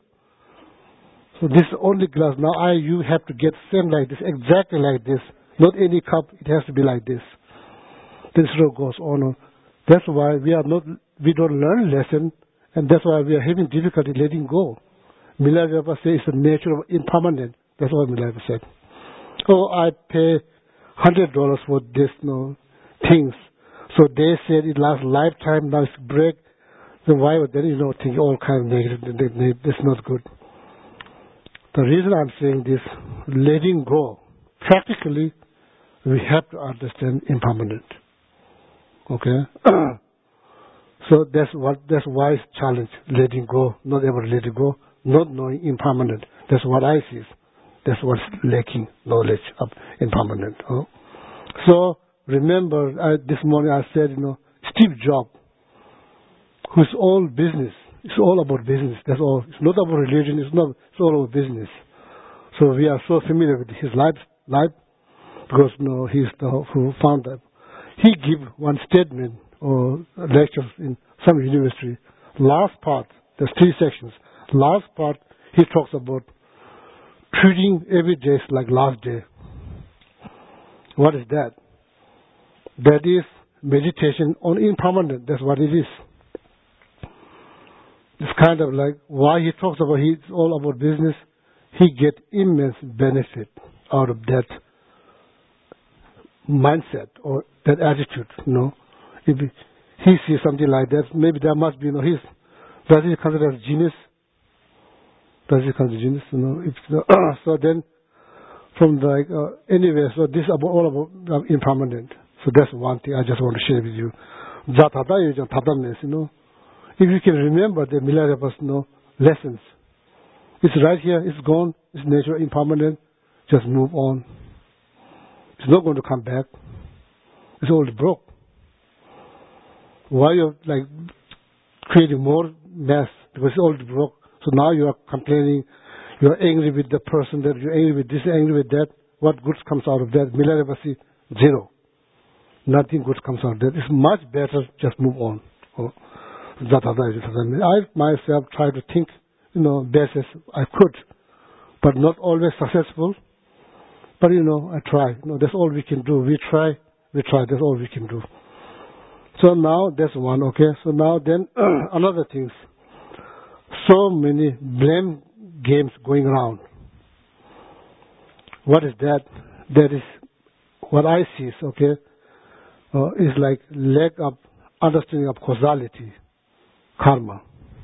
F: So this is only glass. Now I, you have to get same like this, exactly like this. Not any cup. It has to be like this. This road goes on. That's why we are not. We don't learn lesson, and that's why we are having difficulty letting go. Milarepa says it's the nature of impermanent. That's what Milarepa said. Oh, I pay hundred dollars for this, no things. So they said it lasts lifetime. Now it's break. So why would then you know think all kind of negative? That's not good. The reason I'm saying this, letting go, practically, we have to understand impermanent. Okay. So that's what that's why it's challenge. Letting go, not ever letting go, not knowing impermanent. That's what I see. That's what's lacking knowledge of impermanent. Oh. So remember, I, this morning I said, you know, Steve Jobs, whose all business, it's all about business. That's all. It's not about religion. It's not. It's all about business. So we are so familiar with his life, life, because you know he's the who found that. He gave one statement or lecture in some university. Last part, there's three sections. Last part, he talks about treating every day like last day. What is that? That is meditation on impermanent. That's what it is. It's kind of like why he talks about he, it's all about business. He get immense benefit out of that mindset or that attitude. You know, if he, he sees something like that, maybe there must be. You know, he's does he consider as genius? Does he consider genius? You know, if, uh, so then from like uh, anyway, so this is about all about uh, impermanent. So that's one thing I just want to share with you. You know. If you can remember the Milarepa's you know, lessons, it's right here, it's gone, it's nature, impermanent, just move on. It's not going to come back. It's already broke. Why you're like creating more mess? Because it's already broke. So now you are complaining, you're angry with the person, that you're angry with this, angry with that. What good comes out of that? Milarepa see zero. Nothing good comes out of that. It's much better just move on. Oh. I myself try to think, you know, best as I could, but not always successful. But you know, I try. You know, that's all we can do. We try, we try. That's all we can do. So now that's one. Okay. So now then another thing. So many blame games going around. What is that? That is what I see. Okay, uh, is like lack of understanding of causality. Karma.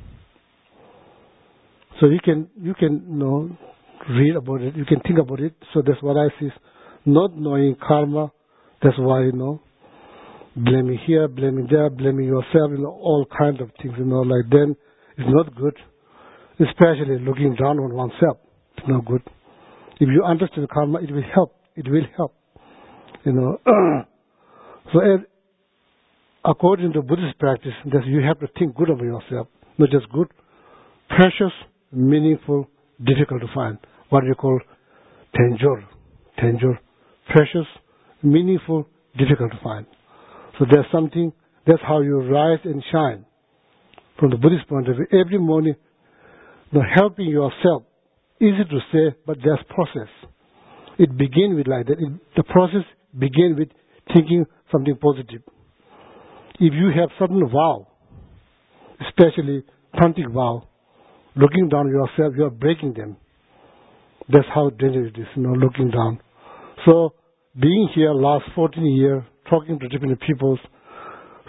F: So you can you can you know read about it, you can think about it. So that's what I see. Not knowing karma, that's why you know blaming here, blaming there, blaming yourself, you know, all kinds of things, you know, like then it's not good. Especially looking down on oneself. It's not good. If you understand karma, it will help. It will help. You know. So as according to Buddhist practice, that you have to think good about yourself. Not just good, precious, meaningful, difficult to find. What we call tenjor. Tenjor. Precious, meaningful, difficult to find. So there's something, that's how you rise and shine. From the Buddhist point of view, every morning, the helping yourself, easy to say, but there's process. It begins with like that. It, the process begins with thinking something positive. If you have certain vow, especially tantric vow, looking down on yourself, you are breaking them. That's how dangerous it is, you know, looking down. So, being here last fourteen years, talking to different people,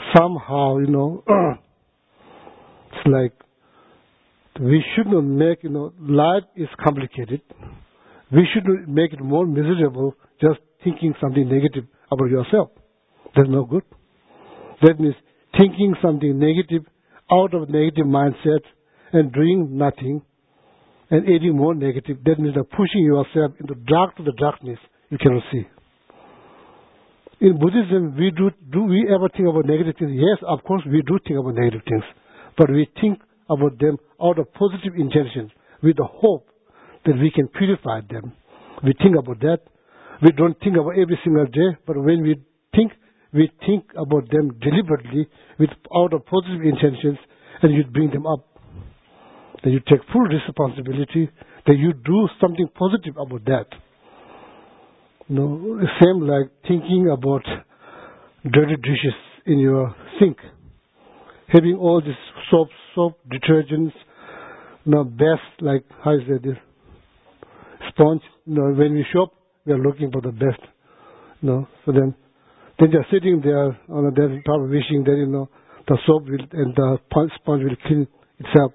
F: somehow, you know, it's like we should not make, you know, life is complicated. We should not make it more miserable just thinking something negative about yourself. That's no good. That means thinking something negative out of negative mindset and doing nothing and adding more negative. That means that pushing yourself into dark to the darkness you cannot see. In Buddhism, we do, do we ever think about negative things? Yes, of course we do think about negative things. But we think about them out of positive intentions with the hope that we can purify them. We think about that. We don't think about every single day, but when we think, we think about them deliberately with out of positive intentions, and you bring them up. Then you take full responsibility that you do something positive about that. You know, same like thinking about dirty dishes in your sink. Having all this soap, soap, detergents, you know, best, like, how is that, this sponge, you know, when we shop, we are looking for the best, you know, so then, then they're sitting there on the top wishing that, you know, the soap will, and the sponge will clean itself.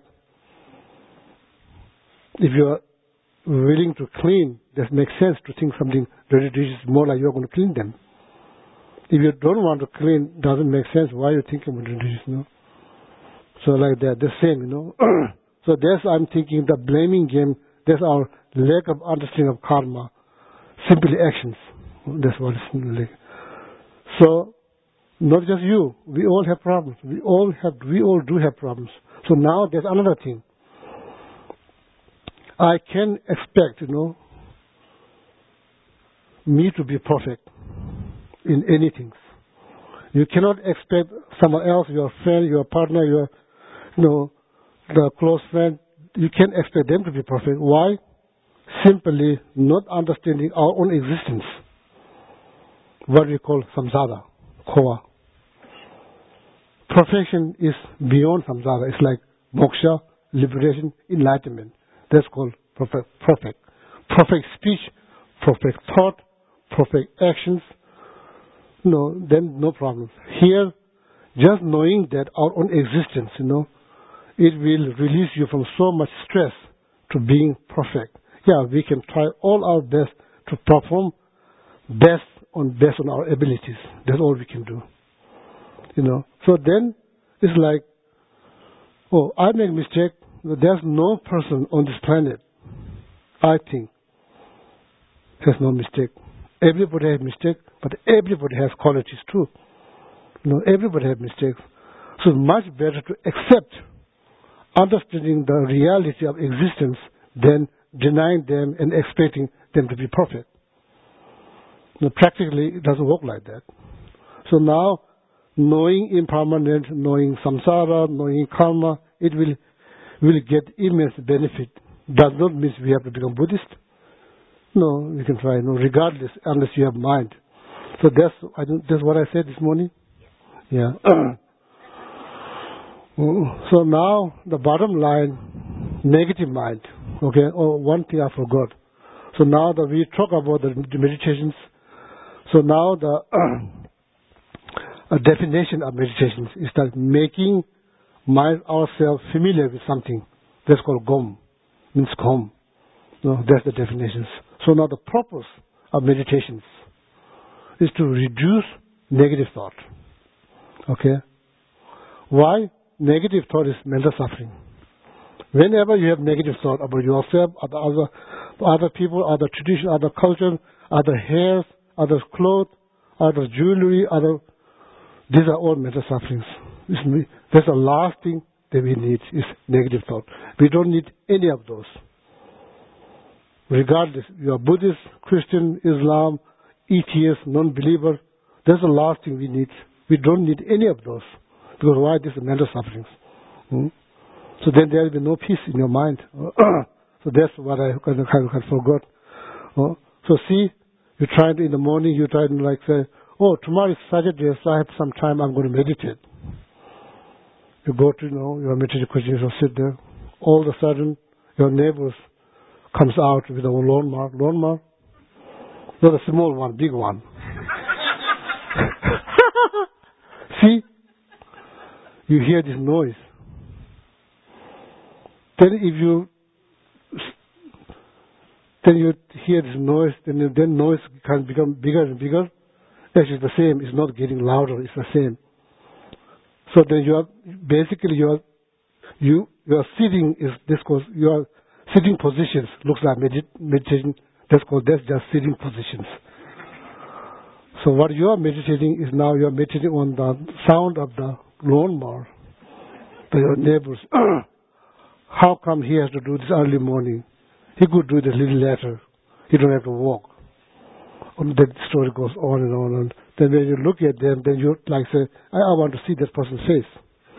F: If you are willing to clean, that makes sense to think something dirty dishes more like you're going to clean them. If you don't want to clean, doesn't make sense. Why are you thinking about dirty dishes, you know? So like that, the same, you know. So that's, I'm thinking, the blaming game, that's our lack of understanding of karma. Simply actions. That's what it's like. So, not just you. We all have problems. We all have, we all do have problems. So now there's another thing. I can expect, you know, me to be perfect in anything. You cannot expect someone else, your friend, your partner, your, you know, the close friend, you can't expect them to be perfect. Why? Simply not understanding our own existence. What we call samsara, koa. Perfection is beyond samsara. It's like moksha, liberation, enlightenment. That's called perfect. Perfect, perfect speech, perfect thought, perfect actions. No, then no problem. Here, just knowing that our own existence, you know, it will release you from so much stress to being perfect. Yeah, we can try all our best to perform best on based on our abilities. That's all we can do. You know. So then it's like, oh, I make mistake. There's no person on this planet, I think, has no mistake. Everybody has mistakes, but everybody has qualities too. You know, everybody has mistakes. So it's much better to accept understanding the reality of existence than denying them and expecting them to be perfect. You know, practically, it doesn't work like that. So now, knowing impermanent, knowing samsara, knowing karma, it will will get immense benefit. Does not mean we have to become Buddhist. No, you can try, no, regardless, unless you have mind. So that's I don't, that's what I said this morning. Yeah. So now the bottom line, negative mind. Okay. Oh, one thing I forgot. So now that we talk about the, the meditations, so now the a definition of meditations is that making mind ourselves familiar with something. That's called gom, means gom. No, that's the definitions. So now the purpose of meditations is to reduce negative thought. Okay? Why? Negative thought is mental suffering. Whenever you have negative thought about yourself, other other, other people, other tradition, other culture, other hairs, other clothes, other jewelry, other, these are all mental sufferings. That's the last thing that we need is negative thought. We don't need any of those. Regardless, you are Buddhist, Christian, Islam, atheist, non-believer, that's the last thing we need. We don't need any of those. Because why? This is mental sufferings. Hmm? So then there will be no peace in your mind. So that's what I kind of, kind of forgot. Oh, so see, you try to, in the morning, you try to like say, oh, tomorrow is Saturday, so I have some time, I'm going to meditate. You go to, you know, your meditation question, you sit there. All of a sudden, your neighbors comes out with a lawnmower. Lawnmower? Not a small one, big one. See, you hear this noise. Then if you then you hear this noise, then then noise can become bigger and bigger. Actually, the same. It's not getting louder. It's the same. So then you are basically you are you your sitting is this called your sitting positions looks like medit- meditation. That's called that's just sitting positions. So what you are meditating is now you are meditating on the sound of the lawnmower by your neighbors. How come he has to do this early morning? He could do it a little later. He don't have to walk. And that story goes on and on. And then when you look at them, then you like say, I, I want to see that person's face.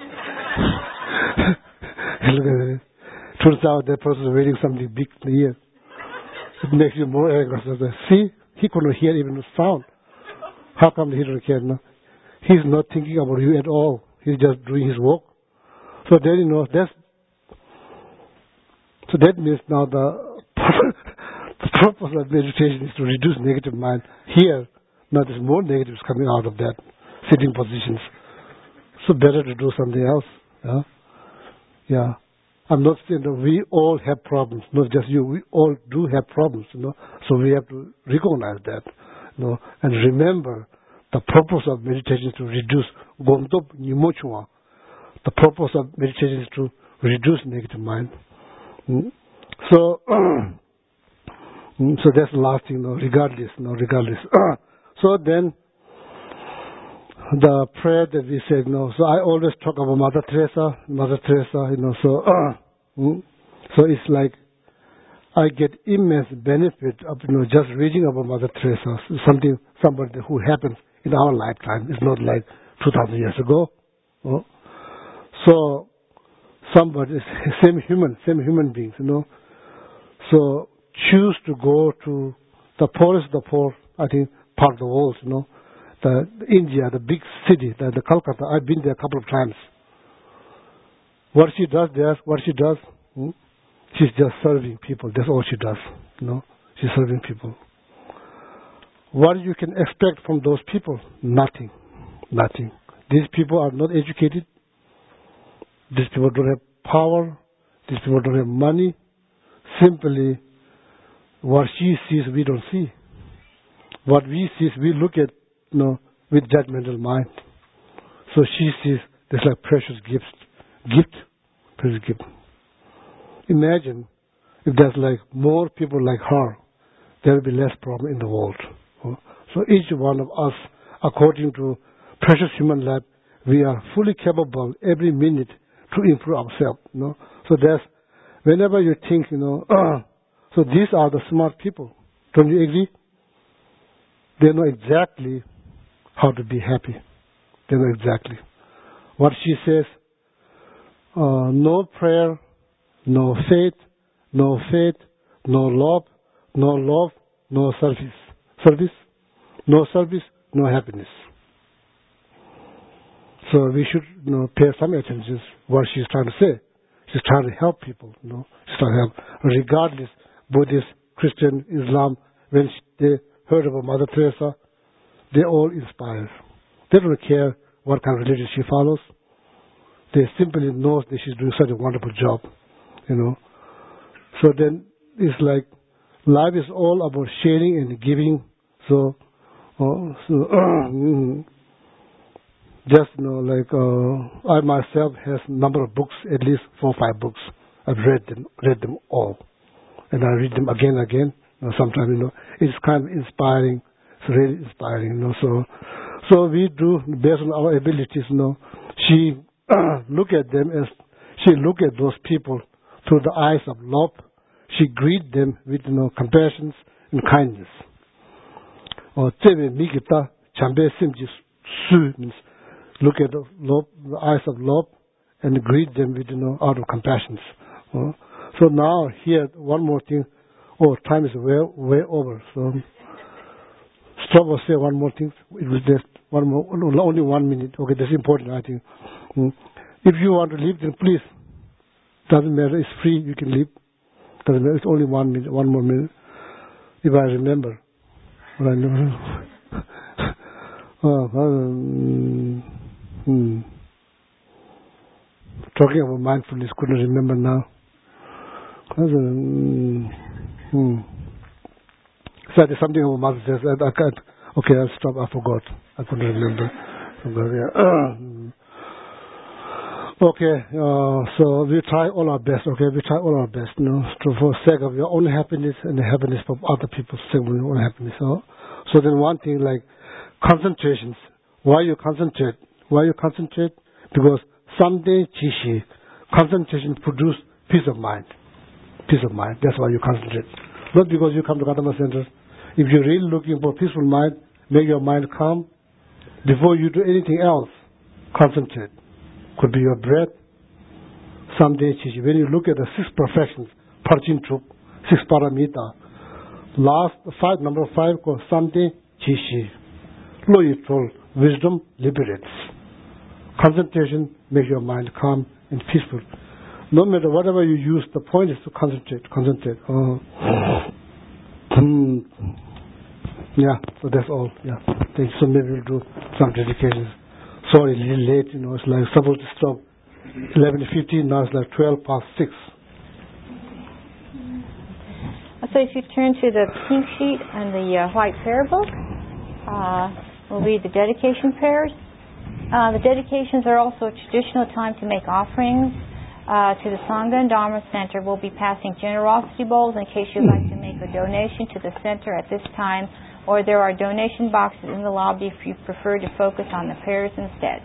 F: Look at it. Turns out that person is wearing something big in the ear. It makes you more angry. So see, he couldn't hear even the sound. How come he don't care? No? He's not thinking about you at all. He's just doing his work. So then you know that's so that means now the the purpose of meditation is to reduce negative mind. Here, now there's more negatives coming out of that sitting positions. So better to do something else. Yeah, yeah. I'm not saying that we all have problems, not just you. We all do have problems, you know. So we have to recognize that, you know, and remember the purpose of meditation is to reduce gondop nimochua. The purpose of meditation is to reduce negative mind. Mm. So, so that's the last thing, you know, regardless, you know, regardless. So then, the prayer that we said, you know, so I always talk about Mother Teresa, Mother Teresa, you know, so, mm, so it's like I get immense benefit of, you know, just reading about Mother Teresa, something, somebody who happened in our lifetime. It's not like two thousand years ago. Oh. So, somebody, same human, same human beings, you know. So, choose to go to the poorest of the poor, I think, part of the world, you know. The India, the big city, the, the Calcutta. I've been there a couple of times. What she does there, what she does, hmm? She's just serving people. That's all she does. You know, she's serving people. What you can expect from those people? Nothing, nothing. These people are not educated. These people don't have power. These people don't have money. Simply, what she sees, we don't see. What we see, we look at. You know, with judgmental mind. So she sees this like precious gifts, gift, precious gift. Imagine if there's like more people like her, there will be less problem in the world. So each one of us, according to precious human life, we are fully capable every minute to improve ourselves. You know, so there's whenever you think, you know, uh, so these are the smart people. Don't you agree? They know exactly how to be happy. They know exactly. What she says, uh, no prayer, no faith, no faith, no love, no love, no service. Service, no service, no happiness. So we should, you know, pay some attention to what she's trying to say. She's trying to help people, you know. She's trying to help, regardless, Buddhist, Christian, Islam. When they heard about Mother Teresa, they all inspire. They don't care what kind of religion she follows. They simply know that she's doing such a wonderful job, you know. So then it's like life is all about sharing and giving. So, uh, so uh, just you know, like uh, I myself has a number of books, at least four or five books. I've read them, read them all, and I read them again and again. You know, sometimes you know it's kind of inspiring. It's really inspiring, you know. So, so we do based on our abilities, you know. She look at them as she look at those people through the eyes of love. She greet them with, you know, compassion and kindness. Or mikita chambe simji su means look at the, love, the eyes of love and greet them with, you know, out of compassion. Uh, so now here one more thing. Oh, time is way way over. So. Stop or say one more thing. It was just one more, only one minute. Okay, that's important, I think. Mm. If you want to leave, then please. Doesn't matter. It's free. You can leave. Doesn't matter. It's only one minute, one more minute. If I remember. What I remember. oh, um, hmm. talking about mindfulness, couldn't remember now. Mm, hmm. So there's something about Mother says. I, I can't. Okay, I'll stop. I forgot. I couldn't remember. Forgot, yeah. Okay, uh, so we try all our best. Okay, we try all our best, you know, to, for the sake of your own happiness and the happiness of other people's sake of your own happiness. So, so then one thing like concentrations. Why you concentrate? Why you concentrate? Because someday, chishi, concentration produce peace of mind. Peace of mind. That's why you concentrate. Not because you come to Kadama Center. If you're really looking for peaceful mind, make your mind calm. Before you do anything else, concentrate. Could be your breath. Someday, chishi. When you look at the six perfections, Parjin Trup, six paramita, last five, number five, called someday, chishi. Lo Yitol, wisdom liberates. Concentration makes your mind calm and peaceful. No matter whatever you use, the point is to concentrate, concentrate. Uh, yeah, so that's all. Yeah, thanks. So maybe we'll do some dedications. Sorry, a little late, you know, it's like supposed to stop eleven fifteen, now it's like twelve past six.
A: So if you turn to the pink sheet and the uh, white prayer book, uh, we'll read the dedication prayers. Uh, the dedications are also a traditional time to make offerings uh, to the Sangha and Dharma Center. We'll be passing generosity bowls in case you'd like to make a donation to the center at this time, or there are donation boxes in the lobby if you prefer to focus on the prayers instead.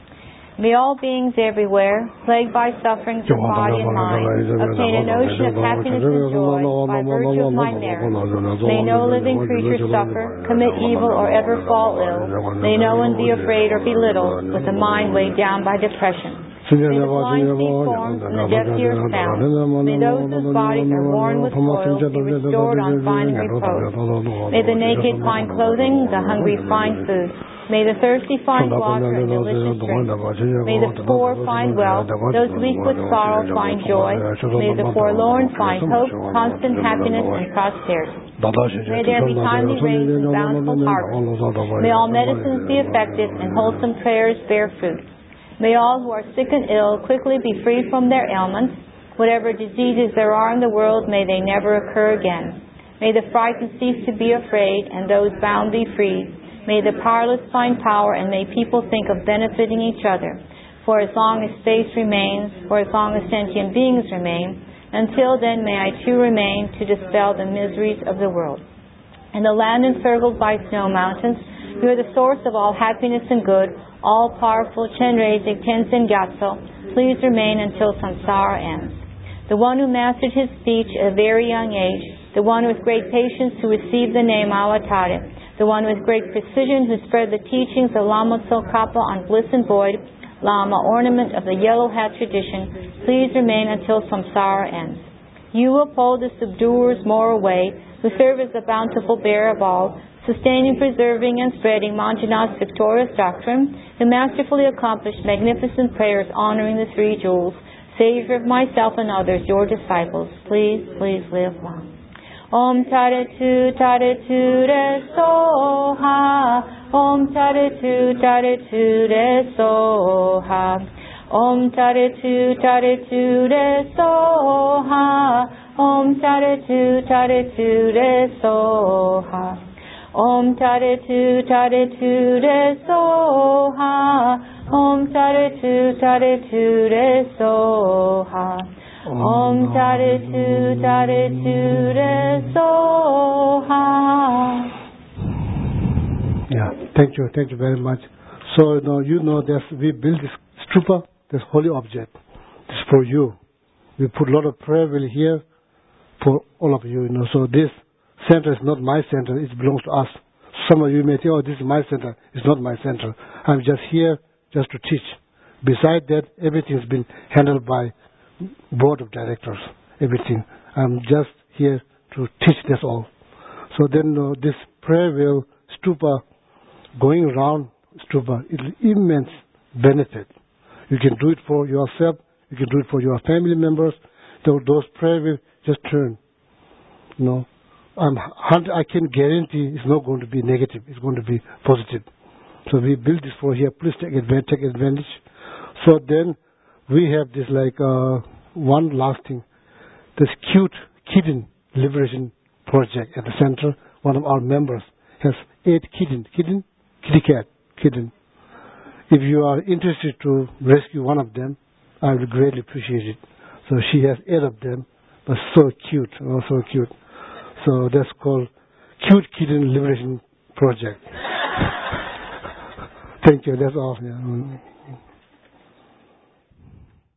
A: May all beings everywhere, plagued by sufferings of body and mind, obtain an ocean of happiness and joy by virtue of my merit. May no living creature suffer, commit evil, or ever fall ill. May no one be afraid or belittled, with a mind weighed down by depression. May the blind see forms and the deaf hear sounds. May those whose bodies are worn with toil be restored on finding repose. May the naked find clothing, the hungry find food. May the thirsty find water and delicious drink. May the poor find wealth, those weak with sorrow find joy. May the forlorn find hope, constant happiness, and prosperity. May there be timely rains and bountiful harvests. May all medicines be effective and wholesome prayers bear fruit. May all who are sick and ill quickly be freed from their ailments. Whatever diseases there are in the world, may they never occur again. May the frightened cease to be afraid, and those bound be freed. May the powerless find power, and may people think of benefiting each other. For as long as space remains, for as long as sentient beings remain, until then may I too remain to dispel the miseries of the world. In the land encircled by snow mountains, you are the source of all happiness and good, all-powerful Chenrezig Tenzin Gyatso. Please remain until samsara ends. The one who mastered his speech at a very young age, the one with great patience who received the name Avatara, the one with great precision who spread the teachings of Lama Tsongkhapa on bliss and void, Lama ornament of the yellow hat tradition, please remain until samsara ends. You uphold the subduer's moral way, who serve as the bountiful bearer of all, sustaining, preserving, and spreading Manjunath's victorious doctrine, who masterfully accomplished magnificent prayers honoring the three jewels, Savior of myself and others, your disciples, please, please live long. Om Taritu Taritu Re Soha. Om Taritu Taritu Re Soha. Om Taritu Taritu Re Soha. Om Taritu Taritu Re Soha. Om Taritu Taritu Re Soha. Om Taritu Taritu Re Soha. Om Taritu Taritu Re Soha.
F: Yeah, thank you, thank you very much. So, you know, you know that we build this stupa, this holy object. This is for you. We put a lot of prayer will here for all of you, you know. So this center is not my center, it belongs to us. Some of you may think, oh, this is my center. It's not my center. I'm just here just to teach. Besides that, everything's been handled by board of directors, everything. I'm just here to teach, that's all. So then uh, this prayer will, stupa, going around stupa, it will immense benefit. You can do it for yourself, you can do it for your family members. So those prayer will just turn. You know, I'm, I can guarantee it's not going to be negative, it's going to be positive. So we build this for here, please take advantage. Take advantage. So then, we have this like uh, one last thing, this cute kitten liberation project at the center. One of our members has eight kitten, kitten, kitty cat, kitten. If you are interested to rescue one of them, I would greatly appreciate it. So she has eight of them, but so cute, oh, so cute. So that's called Cute Kitten Liberation Project. Thank you. That's all. Yeah.